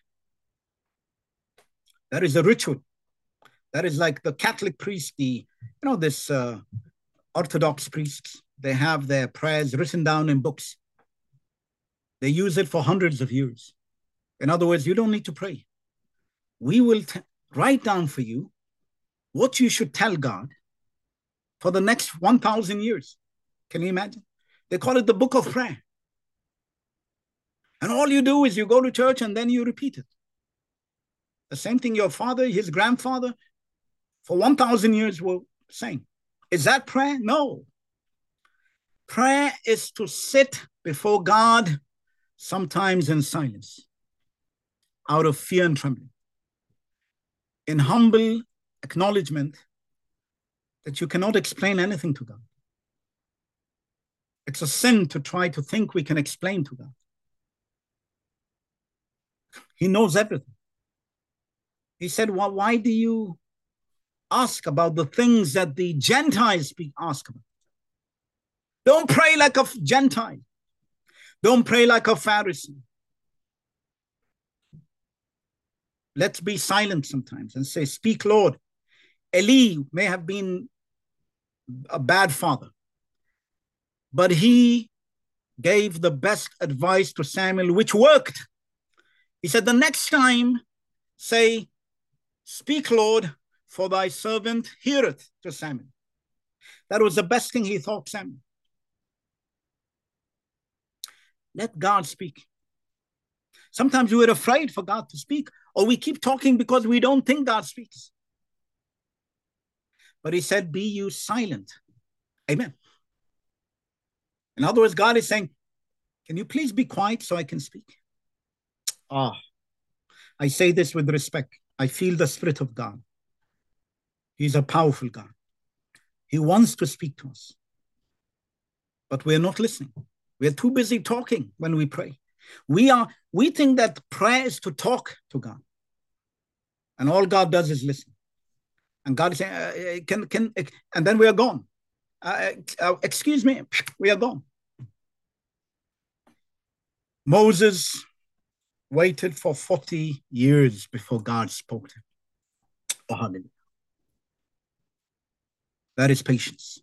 That is a ritual. That is like the Catholic priest, the, you know, this uh, Orthodox priests, they have their prayers written down in books. They use it for hundreds of years. In other words, you don't need to pray. We will write down for you what you should tell God for the next one thousand years. Can you imagine? They call it the book of prayer. And all you do is you go to church and then you repeat it. The same thing your father, his grandfather, for one thousand years were saying. Is that prayer? No. Prayer is to sit before God, sometimes in silence, out of fear and trembling, in humble acknowledgement that you cannot explain anything to God. It's a sin to try to think we can explain to God. He knows everything. He said, well, why do you ask about the things that the Gentiles ask about? Don't pray like a Gentile. Don't pray like a Pharisee. Let's be silent sometimes and say, speak, Lord. Eli may have been a bad father, but he gave the best advice to Samuel, which worked. He said, the next time, say, speak, Lord, for thy servant heareth, to Samuel. That was the best thing he thought, Samuel. Let God speak. Sometimes we're afraid for God to speak, or we keep talking because we don't think God speaks. But he said, be you silent. Amen. In other words, God is saying, can you please be quiet so I can speak? Ah, I say this with respect. I feel the Spirit of God. He's a powerful God. He wants to speak to us. But we're not listening. We're too busy talking when we pray. We are, we think that prayer is to talk to God. And all God does is listen. And God is saying, uh, can, can, and then we are gone. Uh, uh, excuse me, we are gone. Moses waited for forty years before God spoke to him. Oh, hallelujah. That is patience.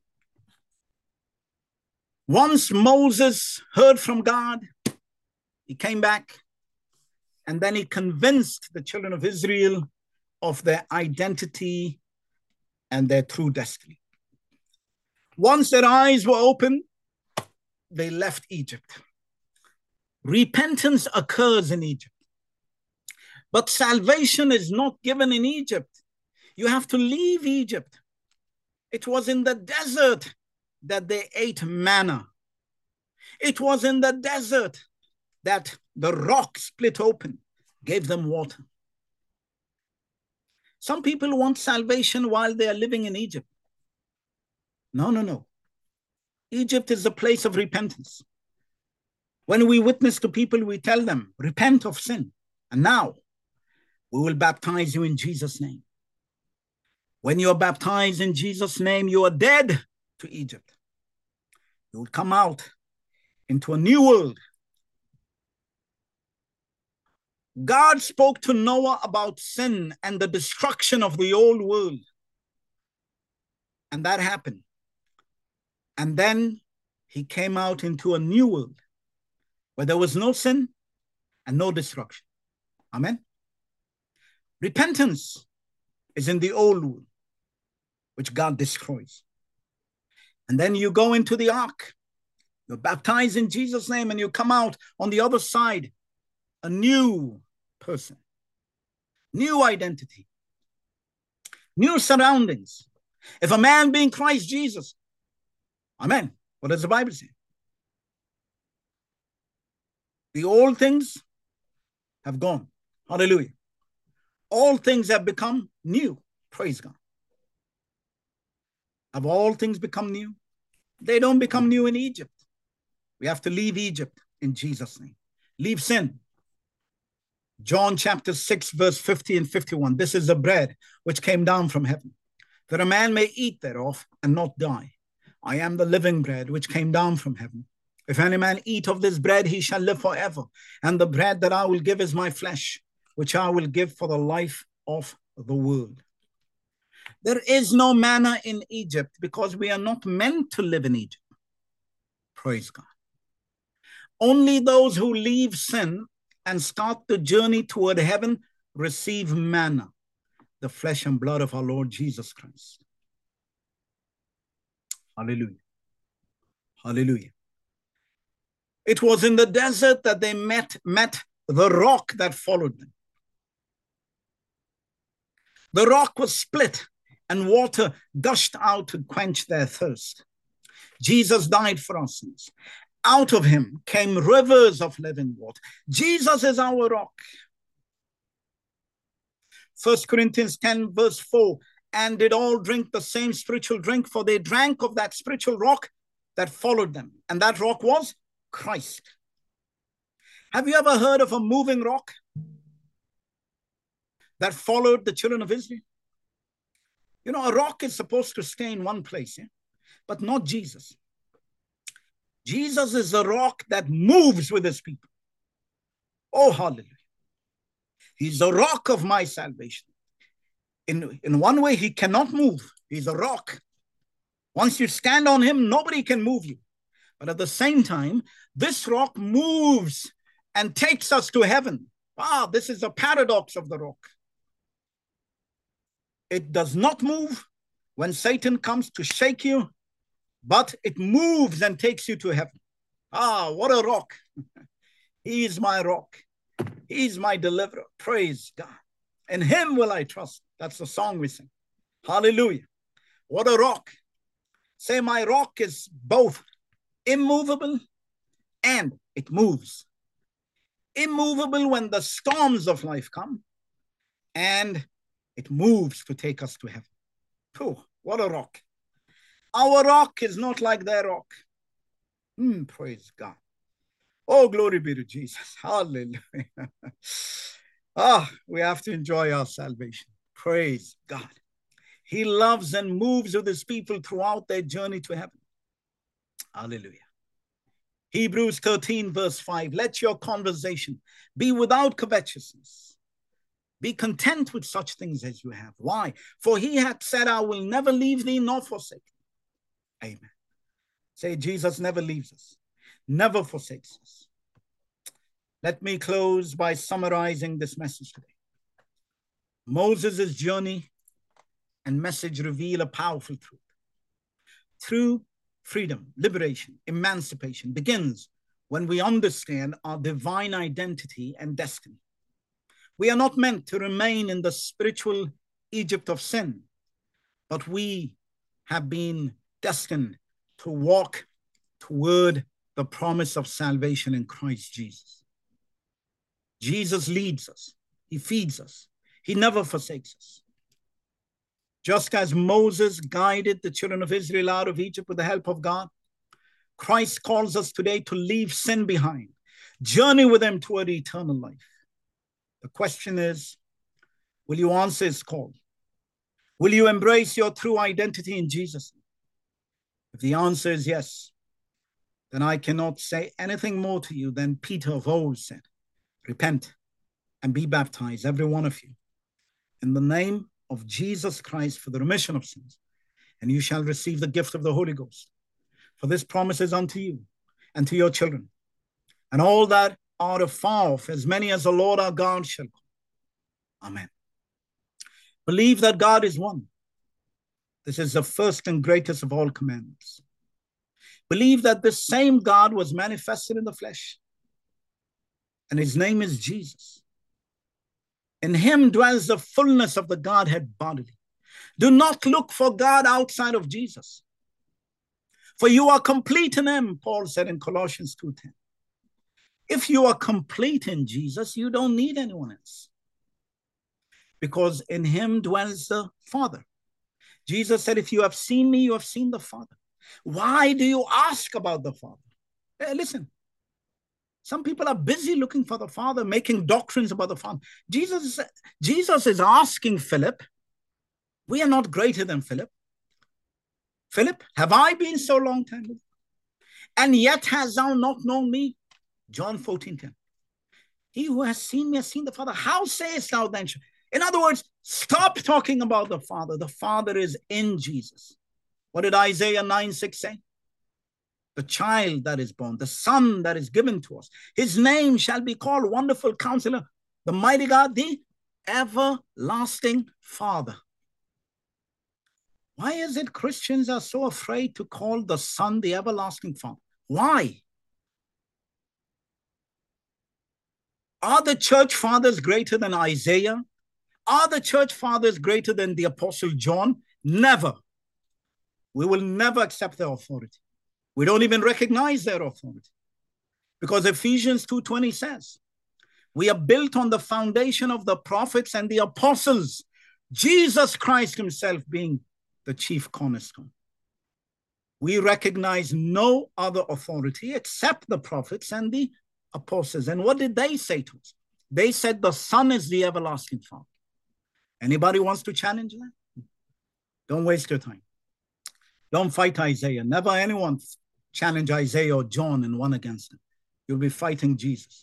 Once Moses heard from God, he came back and then he convinced the children of Israel of their identity and their true destiny. Once their eyes were open, they left Egypt. Repentance occurs in Egypt. But salvation is not given in Egypt. You have to leave Egypt. It was in the desert that they ate manna. It was in the desert that the rock split open, gave them water. Some people want salvation while they are living in Egypt. No, no, no. Egypt is a place of repentance. When we witness to people, we tell them, repent of sin. And now we will baptize you in Jesus' name. When you are baptized in Jesus' name, you are dead to Egypt. You will come out into a new world. God spoke to Noah about sin and the destruction of the old world. And that happened. And then he came out into a new world where there was no sin and no destruction. Amen. Repentance is in the old world, which God destroys. And then you go into the ark. You're baptized in Jesus' name and you come out on the other side, a new person, new identity, new surroundings. If a man be in Christ Jesus, amen. What does the Bible say? The old things have gone. Hallelujah. All things have become new. Praise God. Have all things become new? They don't become new in Egypt. We have to leave Egypt in Jesus' name. Leave sin. John chapter six, verse fifty and fifty-one. This is the bread which came down from heaven, that a man may eat thereof and not die. I am the living bread which came down from heaven. If any man eat of this bread, he shall live forever. And the bread that I will give is my flesh, which I will give for the life of the world. There is no manna in Egypt because we are not meant to live in Egypt. Praise God. Only those who leave sin and start the journey toward heaven receive manna, the flesh and blood of our Lord Jesus Christ. Hallelujah. Hallelujah. It was in the desert that they met, met the rock that followed them. The rock was split and water gushed out to quench their thirst. Jesus died for our sins. Out of him came rivers of living water. Jesus is our rock. First Corinthians ten verse four, and did all drink the same spiritual drink, for they drank of that spiritual rock that followed them. And that rock was Christ. Have you ever heard of a moving rock that followed the children of Israel? You know, a rock is supposed to stay in one place, yeah? But not Jesus. Jesus is a rock that moves with his people. Oh, hallelujah. He's the rock of my salvation. In, in one way, he cannot move. He's a rock. Once you stand on him, nobody can move you. But at the same time, this rock moves and takes us to heaven. Ah, this is a paradox of the rock. It does not move when Satan comes to shake you, but it moves and takes you to heaven. Ah, what a rock. He is my rock. He is my deliverer. Praise God. In him will I trust. That's the song we sing. Hallelujah. What a rock. Say, my rock is both immovable and it moves. Immovable when the storms of life come, and it moves to take us to heaven. Oh, what a rock. Our rock is not like their rock. Hmm, praise God. Oh, glory be to Jesus. Hallelujah. Ah, we have to enjoy our salvation. Praise God. He loves and moves with his people throughout their journey to heaven. Hallelujah. Hebrews thirteen verse five, let your conversation be without covetousness. Be content with such things as you have. Why? For he hath said, I will never leave thee nor forsake thee. Amen. Say, Jesus never leaves us, never forsakes us. Let me close by summarizing this message today. Moses' journey and message reveal a powerful truth. True freedom, liberation, emancipation begins when we understand our divine identity and destiny. We are not meant to remain in the spiritual Egypt of sin, but we have been destined to walk toward the promise of salvation in Christ Jesus. Jesus leads us. He feeds us. He never forsakes us. Just as Moses guided the children of Israel out of Egypt with the help of God, Christ calls us today to leave sin behind journey with him toward eternal life. The question is, will you answer his call? Will you embrace your true identity in Jesus? If the answer is yes, then I cannot say anything more to you than Peter of old said. Repent and be baptized, every one of you, in the name of Jesus Christ for the remission of sins, and you shall receive the gift of the Holy Ghost. For this promise is unto you and to your children, and all that are afar off, as many as the Lord our God shall call. Amen. Believe that God is one. This is the first and greatest of all commandments. Believe that the same God was manifested in the flesh, and his name is Jesus. In him dwells the fullness of the Godhead bodily. Do not look for God outside of Jesus, for you are complete in him, Paul said in Colossians two ten. If you are complete in Jesus, you don't need anyone else, because in him dwells the Father. Jesus said, if you have seen me, you have seen the Father. Why do you ask about the Father? Hey, listen, some people are busy looking for the Father, making doctrines about the Father. Jesus, Jesus is asking Philip, we are not greater than Philip. Philip, have I been so long time with you? And yet hast thou not known me? John fourteen ten. He who has seen me has seen the Father. How sayest thou then? In other words, stop talking about the Father. The Father is in Jesus. What did Isaiah nine six say? The child that is born, the son that is given to us, his name shall be called Wonderful Counselor, the Mighty God, the Everlasting Father. Why is it Christians are so afraid to call the Son the Everlasting Father? Why? Are the church fathers greater than Isaiah? Are the church fathers greater than the Apostle John? Never. We will never accept their authority. We don't even recognize their authority, because Ephesians two twenty says, we are built on the foundation of the prophets and the apostles, Jesus Christ himself being the chief cornerstone. We recognize no other authority except the prophets and the apostles. And what did they say to us? They said the Son is the everlasting Father. Anybody wants to challenge that? Don't waste your time. Don't fight Isaiah. Never anyone challenge Isaiah or John and one against him. You'll be fighting Jesus.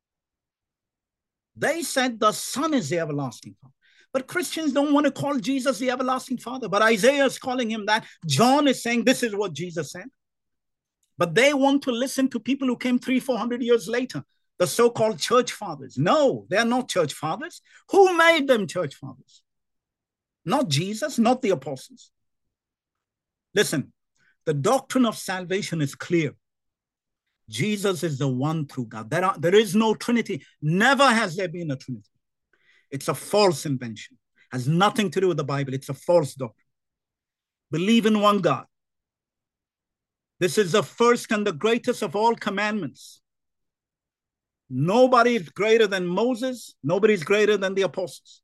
They said the Son is the everlasting Father. But Christians don't want to call Jesus the everlasting Father. But Isaiah is calling him that. John is saying this is what Jesus said. But they want to listen to people who came three, four hundred years later, the so-called church fathers. No, they're not church fathers. Who made them church fathers? Not Jesus, not the apostles. Listen, the doctrine of salvation is clear. Jesus is the one true God. There, are, there is no Trinity. Never has there been a Trinity. It's a false invention. Has nothing to do with the Bible. It's a false doctrine. Believe in one God. This is the first and the greatest of all commandments. Nobody is greater than Moses. Nobody is greater than the apostles.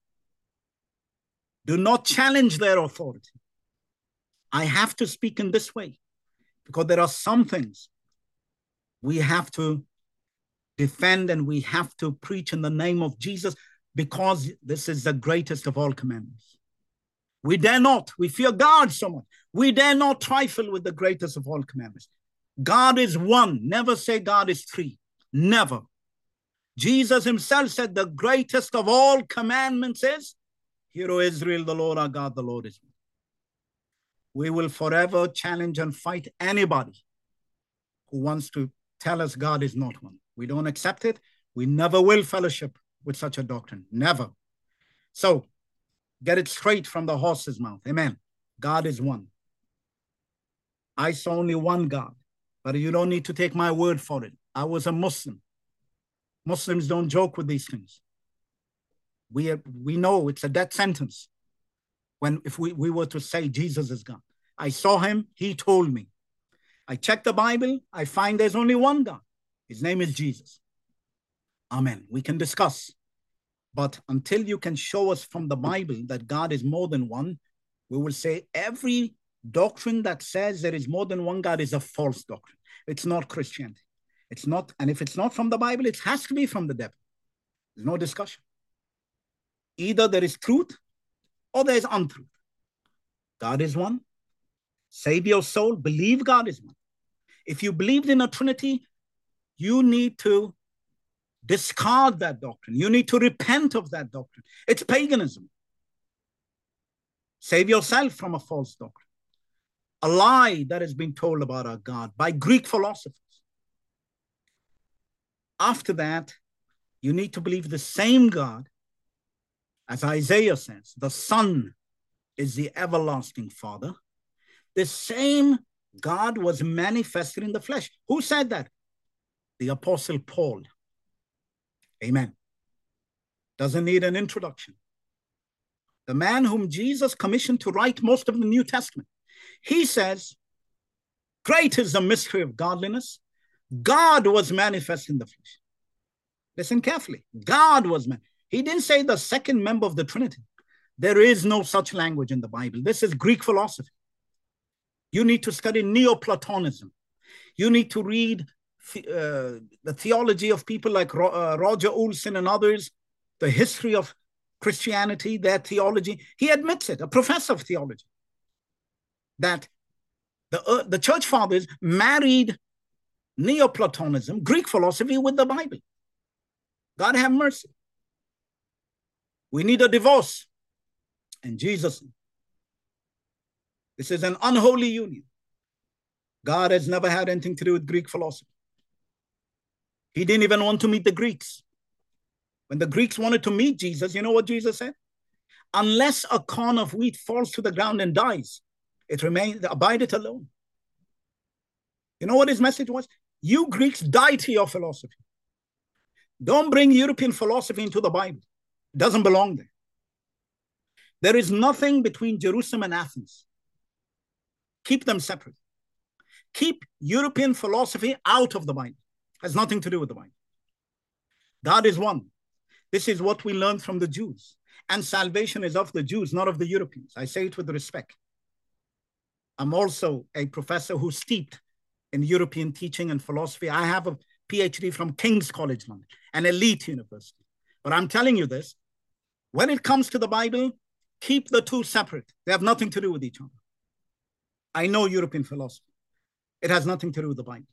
Do not challenge their authority. I have to speak in this way because there are some things we have to defend and we have to preach in the name of Jesus, because this is the greatest of all commandments. We dare not. We fear God so much. We dare not trifle with the greatest of all commandments. God is one. Never say God is three. Never. Jesus himself said the greatest of all commandments is, Hear, O Israel, the Lord our God, the Lord is one. We will forever challenge and fight anybody who wants to tell us God is not one. We don't accept it. We never will fellowship with such a doctrine. Never. So, get it straight from the horse's mouth. Amen. God is one. I saw only one God, but you don't need to take my word for it. I was a Muslim. Muslims don't joke with these things. We, are, we know it's a death sentence when if we, we were to say Jesus is God. I saw him, he told me. I checked the Bible, I find there's only one God. His name is Jesus. Amen. We can discuss. But until you can show us from the Bible that God is more than one, we will say every doctrine that says there is more than one God is a false doctrine. It's not Christianity. It's not, and if it's not from the Bible, it has to be from the devil. There's no discussion. Either there is truth or there is untruth. God is one. Save your soul. Believe God is one. If you believed in a Trinity, you need to discard that doctrine. You need to repent of that doctrine. It's paganism. Save yourself from a false doctrine, a lie that has been told about our God by Greek philosophers. After that, you need to believe the same God, as Isaiah says, the Son is the everlasting Father. The same God was manifested in the flesh. Who said that? The Apostle Paul. Amen. Doesn't need an introduction. The man whom Jesus commissioned to write most of the New Testament. He says, great is the mystery of godliness. God was manifest in the flesh. Listen carefully. God was man. He didn't say the second member of the Trinity. There is no such language in the Bible. This is Greek philosophy. You need to study Neoplatonism. You need to read uh, the theology of people like Ro uh, Roger Olson and others, the history of Christianity, their theology. He admits it, a professor of theology, that the, uh, the church fathers married Neoplatonism, Greek philosophy, with the Bible. God have mercy. We need a divorce in Jesus' name. This is an unholy union. God has never had anything to do with Greek philosophy. He didn't even want to meet the Greeks. When the Greeks wanted to meet Jesus, you know what Jesus said? Unless a corn of wheat falls to the ground and dies, it remains, abideth alone. You know what his message was? You Greeks, die to your philosophy. Don't bring European philosophy into the Bible. It doesn't belong there. There is nothing between Jerusalem and Athens. Keep them separate. Keep European philosophy out of the Bible. Has nothing to do with the Bible. God is one. This is what we learned from the Jews. And salvation is of the Jews, not of the Europeans. I say it with respect. I'm also a professor who's steeped in European teaching and philosophy. I have a PhD from King's College London, an elite university. But I'm telling you this, when it comes to the Bible, keep the two separate. They have nothing to do with each other. I know European philosophy. It has nothing to do with the Bible.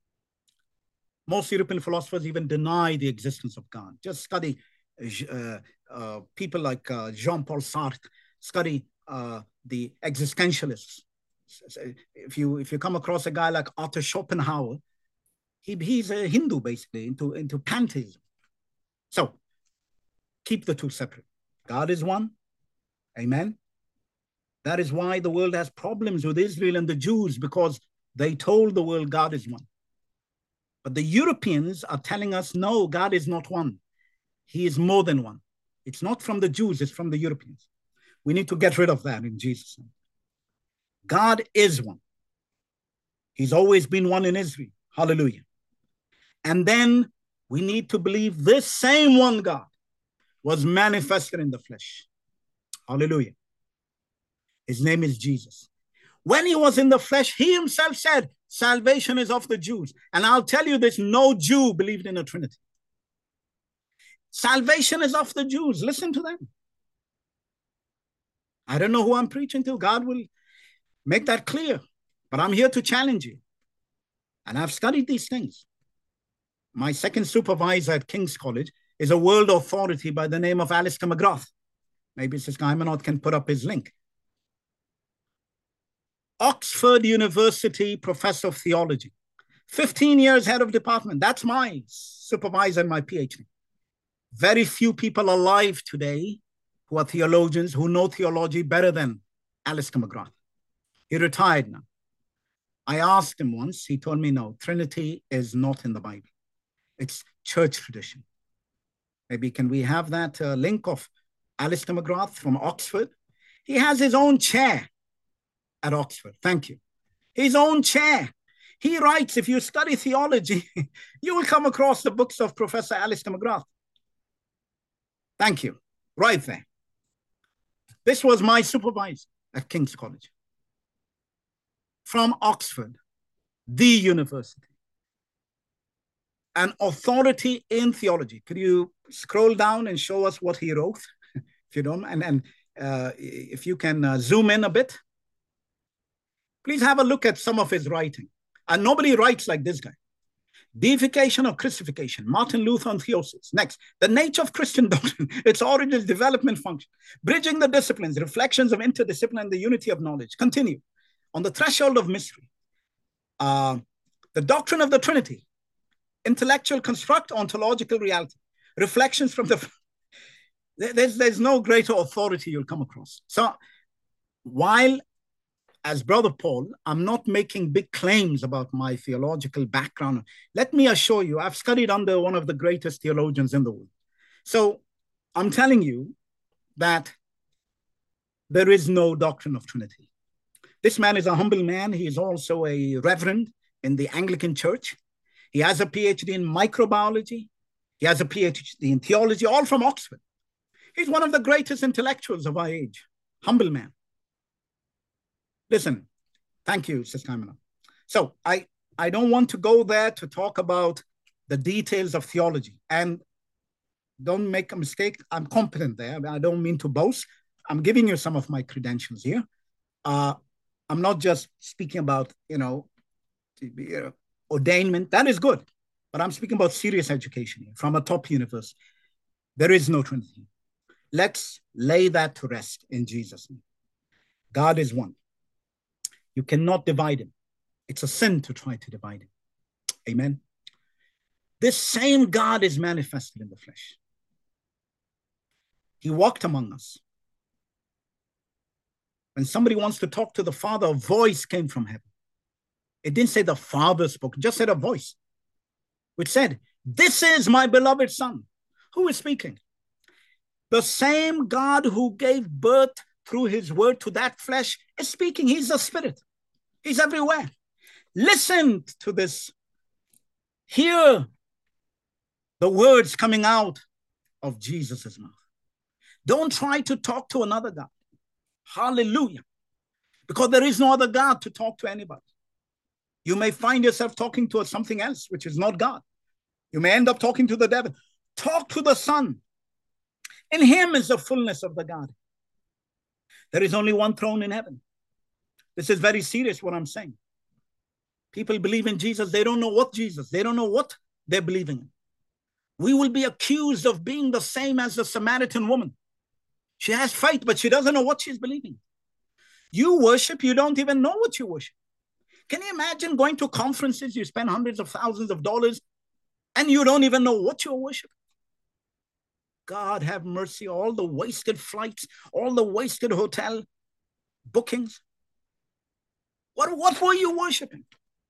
Most European philosophers even deny the existence of God. Just study uh, uh, people like uh, Jean-Paul Sartre, study uh, the existentialists. If you, if you come across a guy like Arthur Schopenhauer, he, he's a Hindu basically, into, into pantheism. So keep the two separate. God is one. Amen. That is why the world has problems with Israel and the Jews, because they told the world God is one. But the Europeans are telling us, no, God is not one. He is more than one. It's not from the Jews, it's from the Europeans. We need to get rid of that in Jesus' name. God is one. He's always been one in Israel. Hallelujah. And then we need to believe this same one God was manifested in the flesh. Hallelujah. His name is Jesus. When he was in the flesh, he himself said, salvation is of the Jews. And I'll tell you this, no Jew believed in a Trinity. Salvation is of the Jews. Listen to them. I don't know who I'm preaching to. God will make that clear. But I'm here to challenge you. And I've studied these things. My second supervisor at King's College is a world authority by the name of Alistair McGrath. Maybe Sister Hymanot can put up his link. Oxford University professor of theology, fifteen years head of department. That's my supervisor and my PhD. Very few people alive today who are theologians, who know theology better than Alistair McGrath. He retired now. I asked him once, he told me, no, Trinity is not in the Bible. It's church tradition. Maybe can we have that uh, link of Alistair McGrath from Oxford? He has his own chair at Oxford. Thank you. His own chair. He writes, if you study theology, you will come across the books of Professor Alistair McGrath. Thank you. Right there. This was my supervisor at King's College. From Oxford, the university. an authority in theology. Could you scroll down and show us what he wrote, if you don't? And, and uh, if you can uh, zoom in a bit. Please have a look at some of his writing. And nobody writes like this guy. Deification or crucifixion, Martin Luther and theosis. Next, the nature of Christian doctrine, its origins, development, function. Bridging the disciplines, reflections of interdiscipline, and the unity of knowledge. Continue. On the threshold of mystery. Uh, the doctrine of the Trinity. Intellectual construct, ontological reality. Reflections from the... There's, there's no greater authority you'll come across. So while as Brother Paul, I'm not making big claims about my theological background. Let me assure you, I've studied under one of the greatest theologians in the world. So I'm telling you that there is no doctrine of Trinity. This man is a humble man. He is also a reverend in the Anglican Church. He has a PhD in microbiology. He has a PhD in theology, all from Oxford. He's one of the greatest intellectuals of our age. Humble man. Listen, thank you, Sister Amina. So I, I don't want to go there to talk about the details of theology. And don't make a mistake, I'm competent there. I don't mean to boast. I'm giving you some of my credentials here. Uh, I'm not just speaking about, you know, uh, ordainment. That is good. But I'm speaking about serious education here from a top university. There is no Trinity. Let's lay that to rest in Jesus' name. God is one. You cannot divide him. It's a sin to try to divide him. Amen. This same God is manifested in the flesh. He walked among us. When somebody wants to talk to the Father, a voice came from heaven. It didn't say the Father spoke, it just said a voice, which said, "This is my beloved Son." Who is speaking? The same God who gave birth through his word to that flesh is speaking. He's the Spirit. He's everywhere. Listen to this. Hear the words coming out of Jesus' mouth. Don't try to talk to another God. Hallelujah. Because there is no other God to talk to anybody. You may find yourself talking to something else, which is not God. You may end up talking to the devil. Talk to the Son. In him is the fullness of the God. There is only one throne in heaven. This is very serious what I'm saying. People believe in Jesus. They don't know what Jesus. They don't know what they're believing in. We will be accused of being the same as the Samaritan woman. She has faith, but she doesn't know what she's believing. You worship, you don't even know what you worship. Can you imagine going to conferences, you spend hundreds of thousands of dollars, and you don't even know what you're worshiping? God have mercy, all the wasted flights, all the wasted hotel bookings. What, what were you worshiping?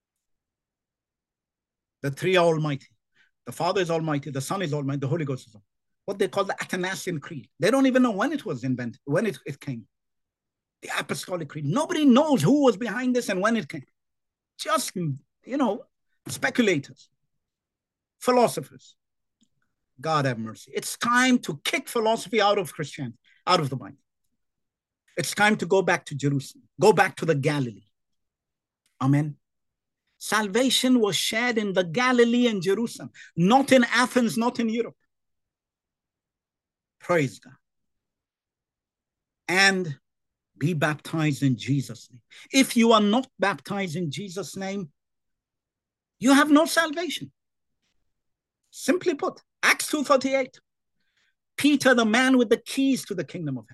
The three are almighty. The Father is almighty, the Son is almighty, the Holy Ghost is almighty. What they call the Athanasian Creed. They don't even know when it was invented, when it, it came. The Apostolic Creed. Nobody knows who was behind this and when it came. Just, you know, speculators, philosophers. God have mercy. It's time to kick philosophy out of Christianity, out of the Bible. It's time to go back to Jerusalem, go back to the Galilee. Amen. Salvation was shared in the Galilee and Jerusalem, not in Athens, not in Europe. Praise God. And be baptized in Jesus' name. If you are not baptized in Jesus' name, you have no salvation. Simply put, Acts two thirty-eight. Peter, the man with the keys to the kingdom of heaven.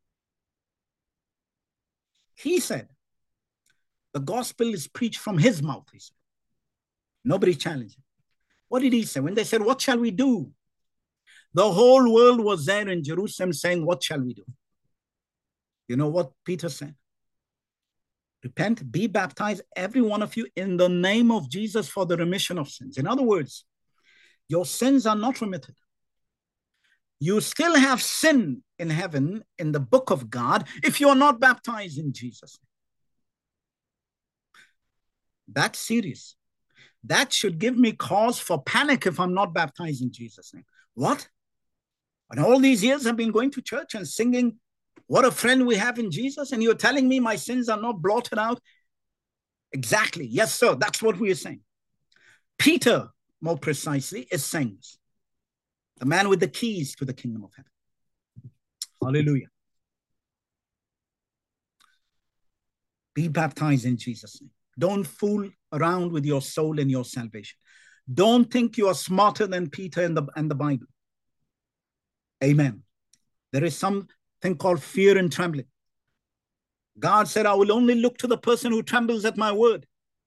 He said, the gospel is preached from his mouth, he said. Nobody challenged him. What did he say? When they said, what shall we do? The whole world was there in Jerusalem saying, what shall we do? You know what Peter said? Repent, be baptized, every one of you, in the name of Jesus for the remission of sins. In other words, your sins are not remitted. You still have sin in heaven, in the book of God, if you're not baptized in Jesus' name. That's serious. That should give me cause for panic if I'm not baptized in Jesus' name. What? And all these years I've been going to church and singing, what a friend we have in Jesus, and you're telling me my sins are not blotted out? Exactly. Yes, sir. That's what we are saying. Peter more precisely, is sings. The man with the keys to the kingdom of heaven. Hallelujah. Be baptized in Jesus' name. Don't fool around with your soul and your salvation. Don't think you are smarter than Peter and the, and the Bible. Amen. There is something called fear and trembling. God said, I will only look to the person who trembles at my word.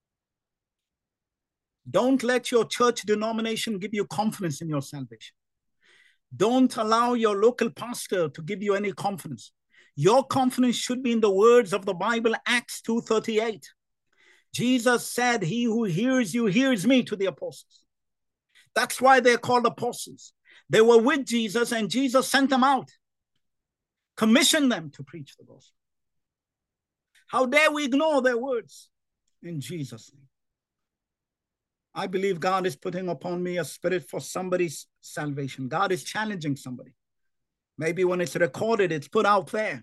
Don't let your church denomination give you confidence in your salvation. Don't allow your local pastor to give you any confidence. Your confidence should be in the words of the Bible, Acts two thirty-eight. Jesus said, he who hears you hears me, to the apostles. That's why they're called apostles. They were with Jesus and Jesus sent them out, commissioned them to preach the gospel. How dare we ignore their words in Jesus' name? I believe God is putting upon me a spirit for somebody's salvation. God is challenging somebody. Maybe when it's recorded, it's put out there.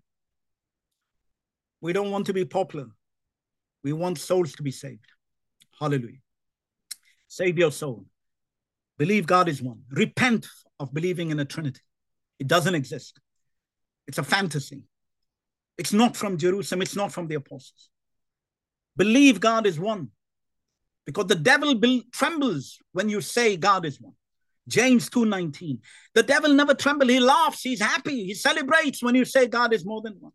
We don't want to be popular. We want souls to be saved. Hallelujah. Save your soul. Believe God is one. Repent of believing in a Trinity. It doesn't exist. It's a fantasy. It's not from Jerusalem. It's not from the apostles. Believe God is one. Because the devil trembles when you say God is one. James two nineteen. The devil never trembles. He laughs. He's happy. He celebrates when you say God is more than one.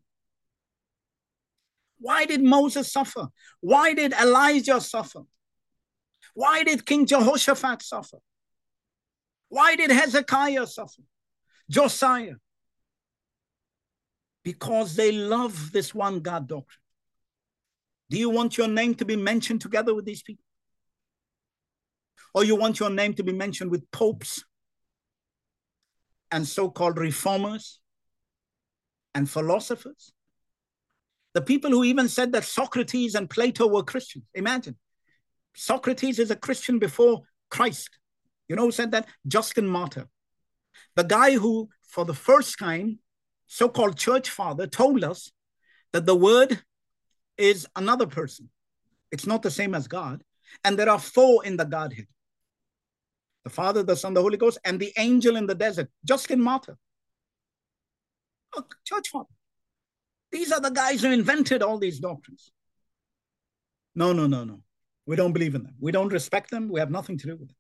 Why did Moses suffer? Why did Elijah suffer? Why did King Jehoshaphat suffer? Why did Hezekiah suffer? Josiah? Because they love this one God doctrine. Do you want your name to be mentioned together with these people? Or you want your name to be mentioned with popes and so-called reformers and philosophers? The people who even said that Socrates and Plato were Christians. Imagine. Socrates is a Christian before Christ. You know who said that? Justin Martyr. The guy who, for the first time, so-called church father, told us that the word is another person. It's not the same as God. And there are four in the Godhead. The Father, the Son, the Holy Ghost, and the angel in the desert. Justin Martyr. A church father. These are the guys who invented all these doctrines. No, no, no, no. We don't believe in them. We don't respect them. We have nothing to do with them.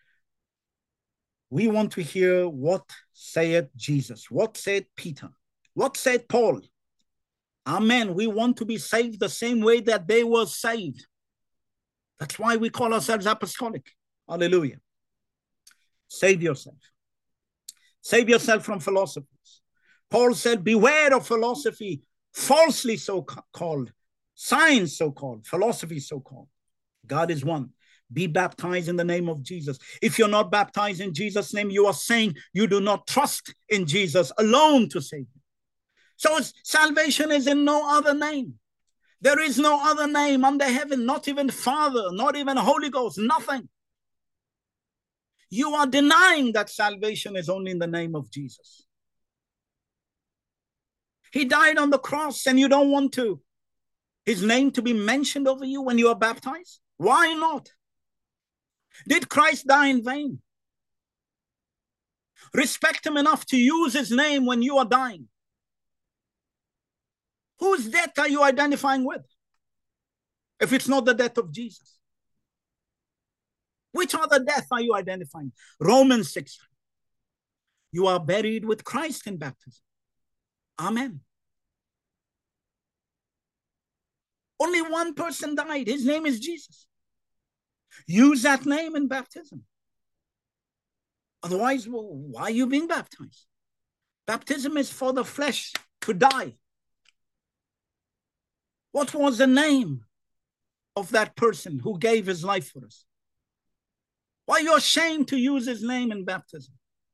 We want to hear what saith Jesus. What said Peter? What said Paul? Amen. We want to be saved the same way that they were saved. That's why we call ourselves apostolic. Hallelujah. Save yourself. Save yourself from philosophers. Paul said, beware of philosophy, falsely so called, science so called, philosophy so called. God is one. Be baptized in the name of Jesus. If you're not baptized in Jesus' name, you are saying you do not trust in Jesus alone to save you. So salvation is in no other name. There is no other name under heaven, not even Father, not even Holy Ghost, nothing. You are denying that salvation is only in the name of Jesus. He died on the cross and you don't want to his name to be mentioned over you when you are baptized? Why not? Did Christ die in vain? Respect him enough to use his name when you are dying. Whose death are you identifying with? If it's not the death of Jesus. Which other death are you identifying? Romans six. You are buried with Christ in baptism. Amen. Only one person died. His name is Jesus. Use that name in baptism. Otherwise, well, why are you being baptized? Baptism is for the flesh to die. What was the name of that person who gave his life for us? Why are you ashamed to use his name in baptism?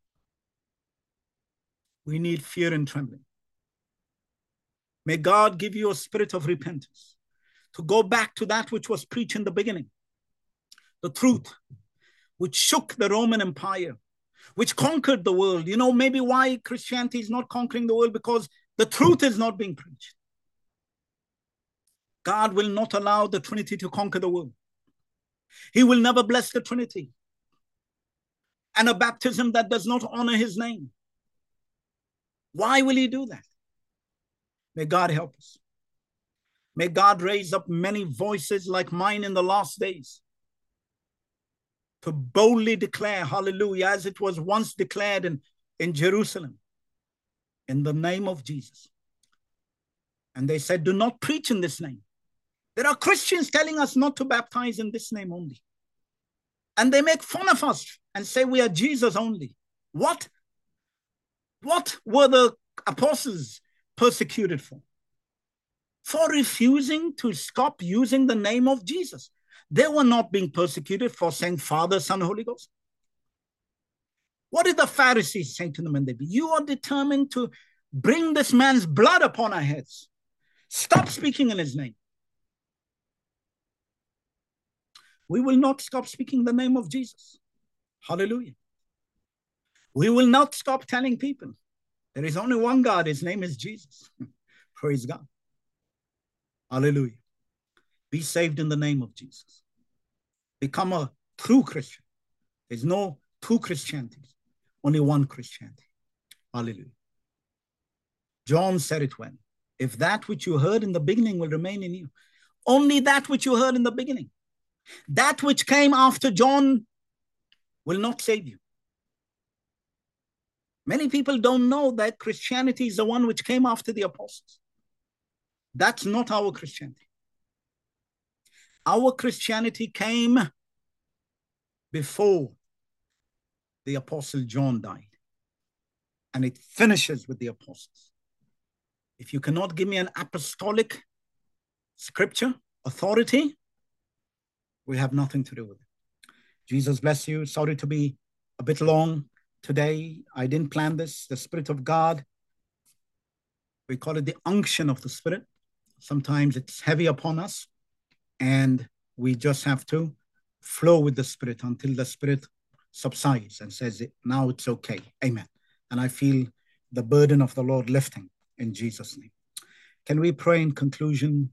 We need fear and trembling. May God give you a spirit of repentance to go back to that which was preached in the beginning. The truth, which shook the Roman Empire, which conquered the world. You know, maybe why Christianity is not conquering the world, because the truth is not being preached. God will not allow the Trinity to conquer the world. He will never bless the Trinity. and a baptism that does not honor his name. Why will he do that? May God help us. May God raise up many voices like mine in the last days to boldly declare, hallelujah, as it was once declared in, in Jerusalem, in the name of Jesus. And they said, do not preach in this name. There are Christians telling us not to baptize in this name only. And they make fun of us and say we are Jesus only. What? What were the apostles persecuted for? For refusing to stop using the name of Jesus. They were not being persecuted for saying Father, Son, Holy Ghost. What did the Pharisees say to them when they be? You are determined to bring this man's blood upon our heads. Stop speaking in his name. We will not stop speaking the name of Jesus. Hallelujah. We will not stop telling people there is only one God. His name is Jesus. Praise God. Hallelujah. Be saved in the name of Jesus. Become a true Christian. There's no two Christianities, only one Christianity. Hallelujah. John said it when, if that which you heard in the beginning will remain in you, only that which you heard in the beginning, that which came after John will not save you. Many people don't know that Christianity is the one which came after the apostles. That's not our Christianity. Our Christianity came before the apostle John died. And it finishes with the apostles. If you cannot give me an apostolic scripture, authority, we have nothing to do with it. Jesus bless you. Sorry to be a bit long today. I didn't plan this. The Spirit of God, we call it the unction of the Spirit. Sometimes it's heavy upon us and we just have to flow with the Spirit until the Spirit subsides and says, now it's okay. Amen. And I feel the burden of the Lord lifting in Jesus' name. Can we pray in conclusion?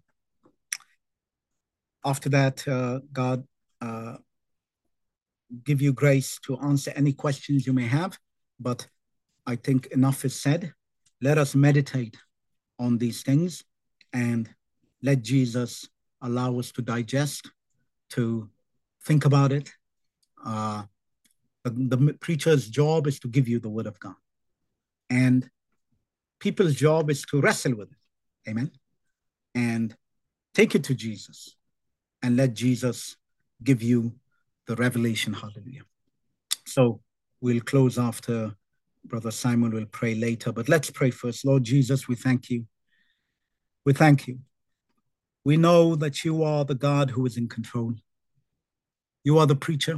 After that, uh, God uh, give you grace to answer any questions you may have. But I think enough is said. Let us meditate on these things and let Jesus allow us to digest, to think about it. Uh, the, the preacher's job is to give you the word of God. And people's job is to wrestle with it. Amen. And take it to Jesus and let Jesus give you the revelation. Hallelujah. So we'll close after Brother Simon will pray later, but let's pray first. Lord Jesus, we thank you. We thank you. We know that you are the God who is in control. You are the preacher.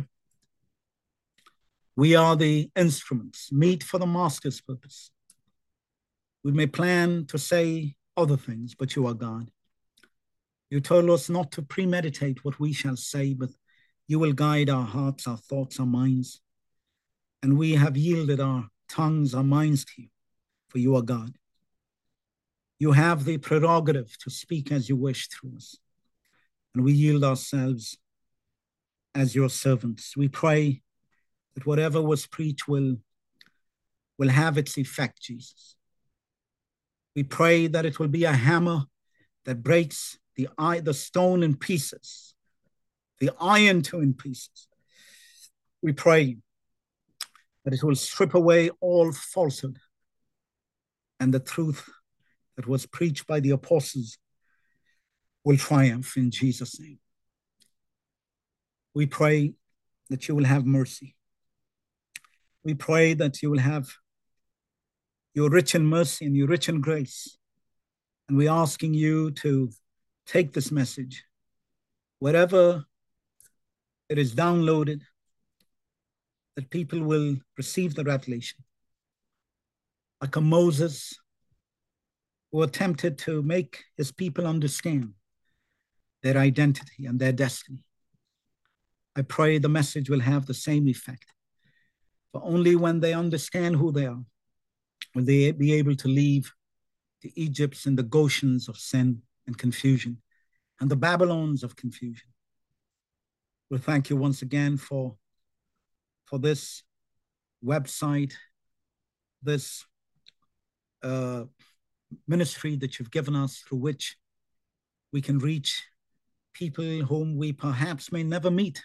We are the instruments, meet for the master's purpose. We may plan to say other things, but you are God. You told us not to premeditate what we shall say, but you will guide our hearts, our thoughts, our minds. And we have yielded our tongues, our minds to you, for you are God. You have the prerogative to speak as you wish through us. And we yield ourselves as your servants. We pray that whatever was preached will, will have its effect, Jesus. We pray that it will be a hammer that breaks the, the stone in pieces, the iron too in pieces. We pray that it will strip away all falsehood and the truth that was preached by the apostles will triumph in Jesus' name. We pray that you will have mercy. We pray that you will have your rich in mercy and your rich in grace. And we're asking you to take this message, wherever it is downloaded, that people will receive the revelation. Like a Moses who attempted to make his people understand their identity and their destiny. I pray the message will have the same effect. For only when they understand who they are will they be able to leave the Egypts and the Goshens of sin and confusion and the Babylons of confusion. We thank you once again for, for this website, this uh, ministry that you've given us, through which we can reach people whom we perhaps may never meet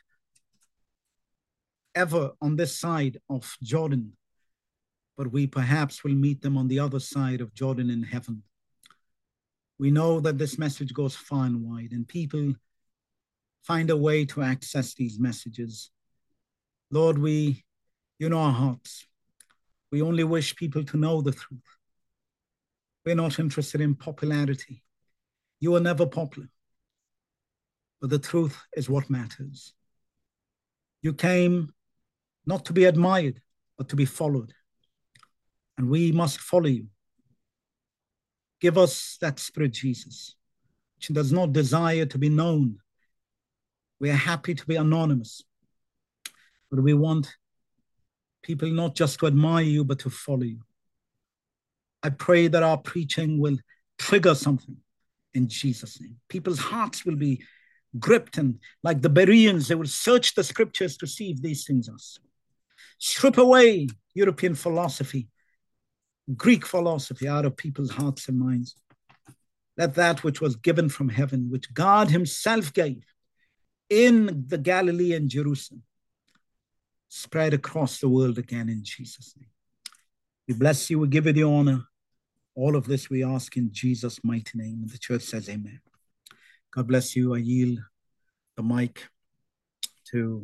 ever on this side of Jordan, but we perhaps will meet them on the other side of Jordan in heaven. We know that this message goes far and wide, and people find a way to access these messages. Lord, we, you know our hearts. We only wish people to know the truth. We're not interested in popularity. You are never popular, but the truth is what matters. You came not to be admired, but to be followed. And we must follow you. Give us that spirit, Jesus, which does not desire to be known. We are happy to be anonymous, but we want people not just to admire you, but to follow you. I pray that our preaching will trigger something in Jesus' name. People's hearts will be gripped, and like the Bereans, they will search the scriptures to see if these things are so. Strip away European philosophy, Greek philosophy out of people's hearts and minds. Let that which was given from heaven, which God himself gave in the Galilee and Jerusalem, spread across the world again in Jesus' name. We bless you. We give you the honor. All of this we ask in Jesus' mighty name. And the church says amen. God bless you. I yield the mic to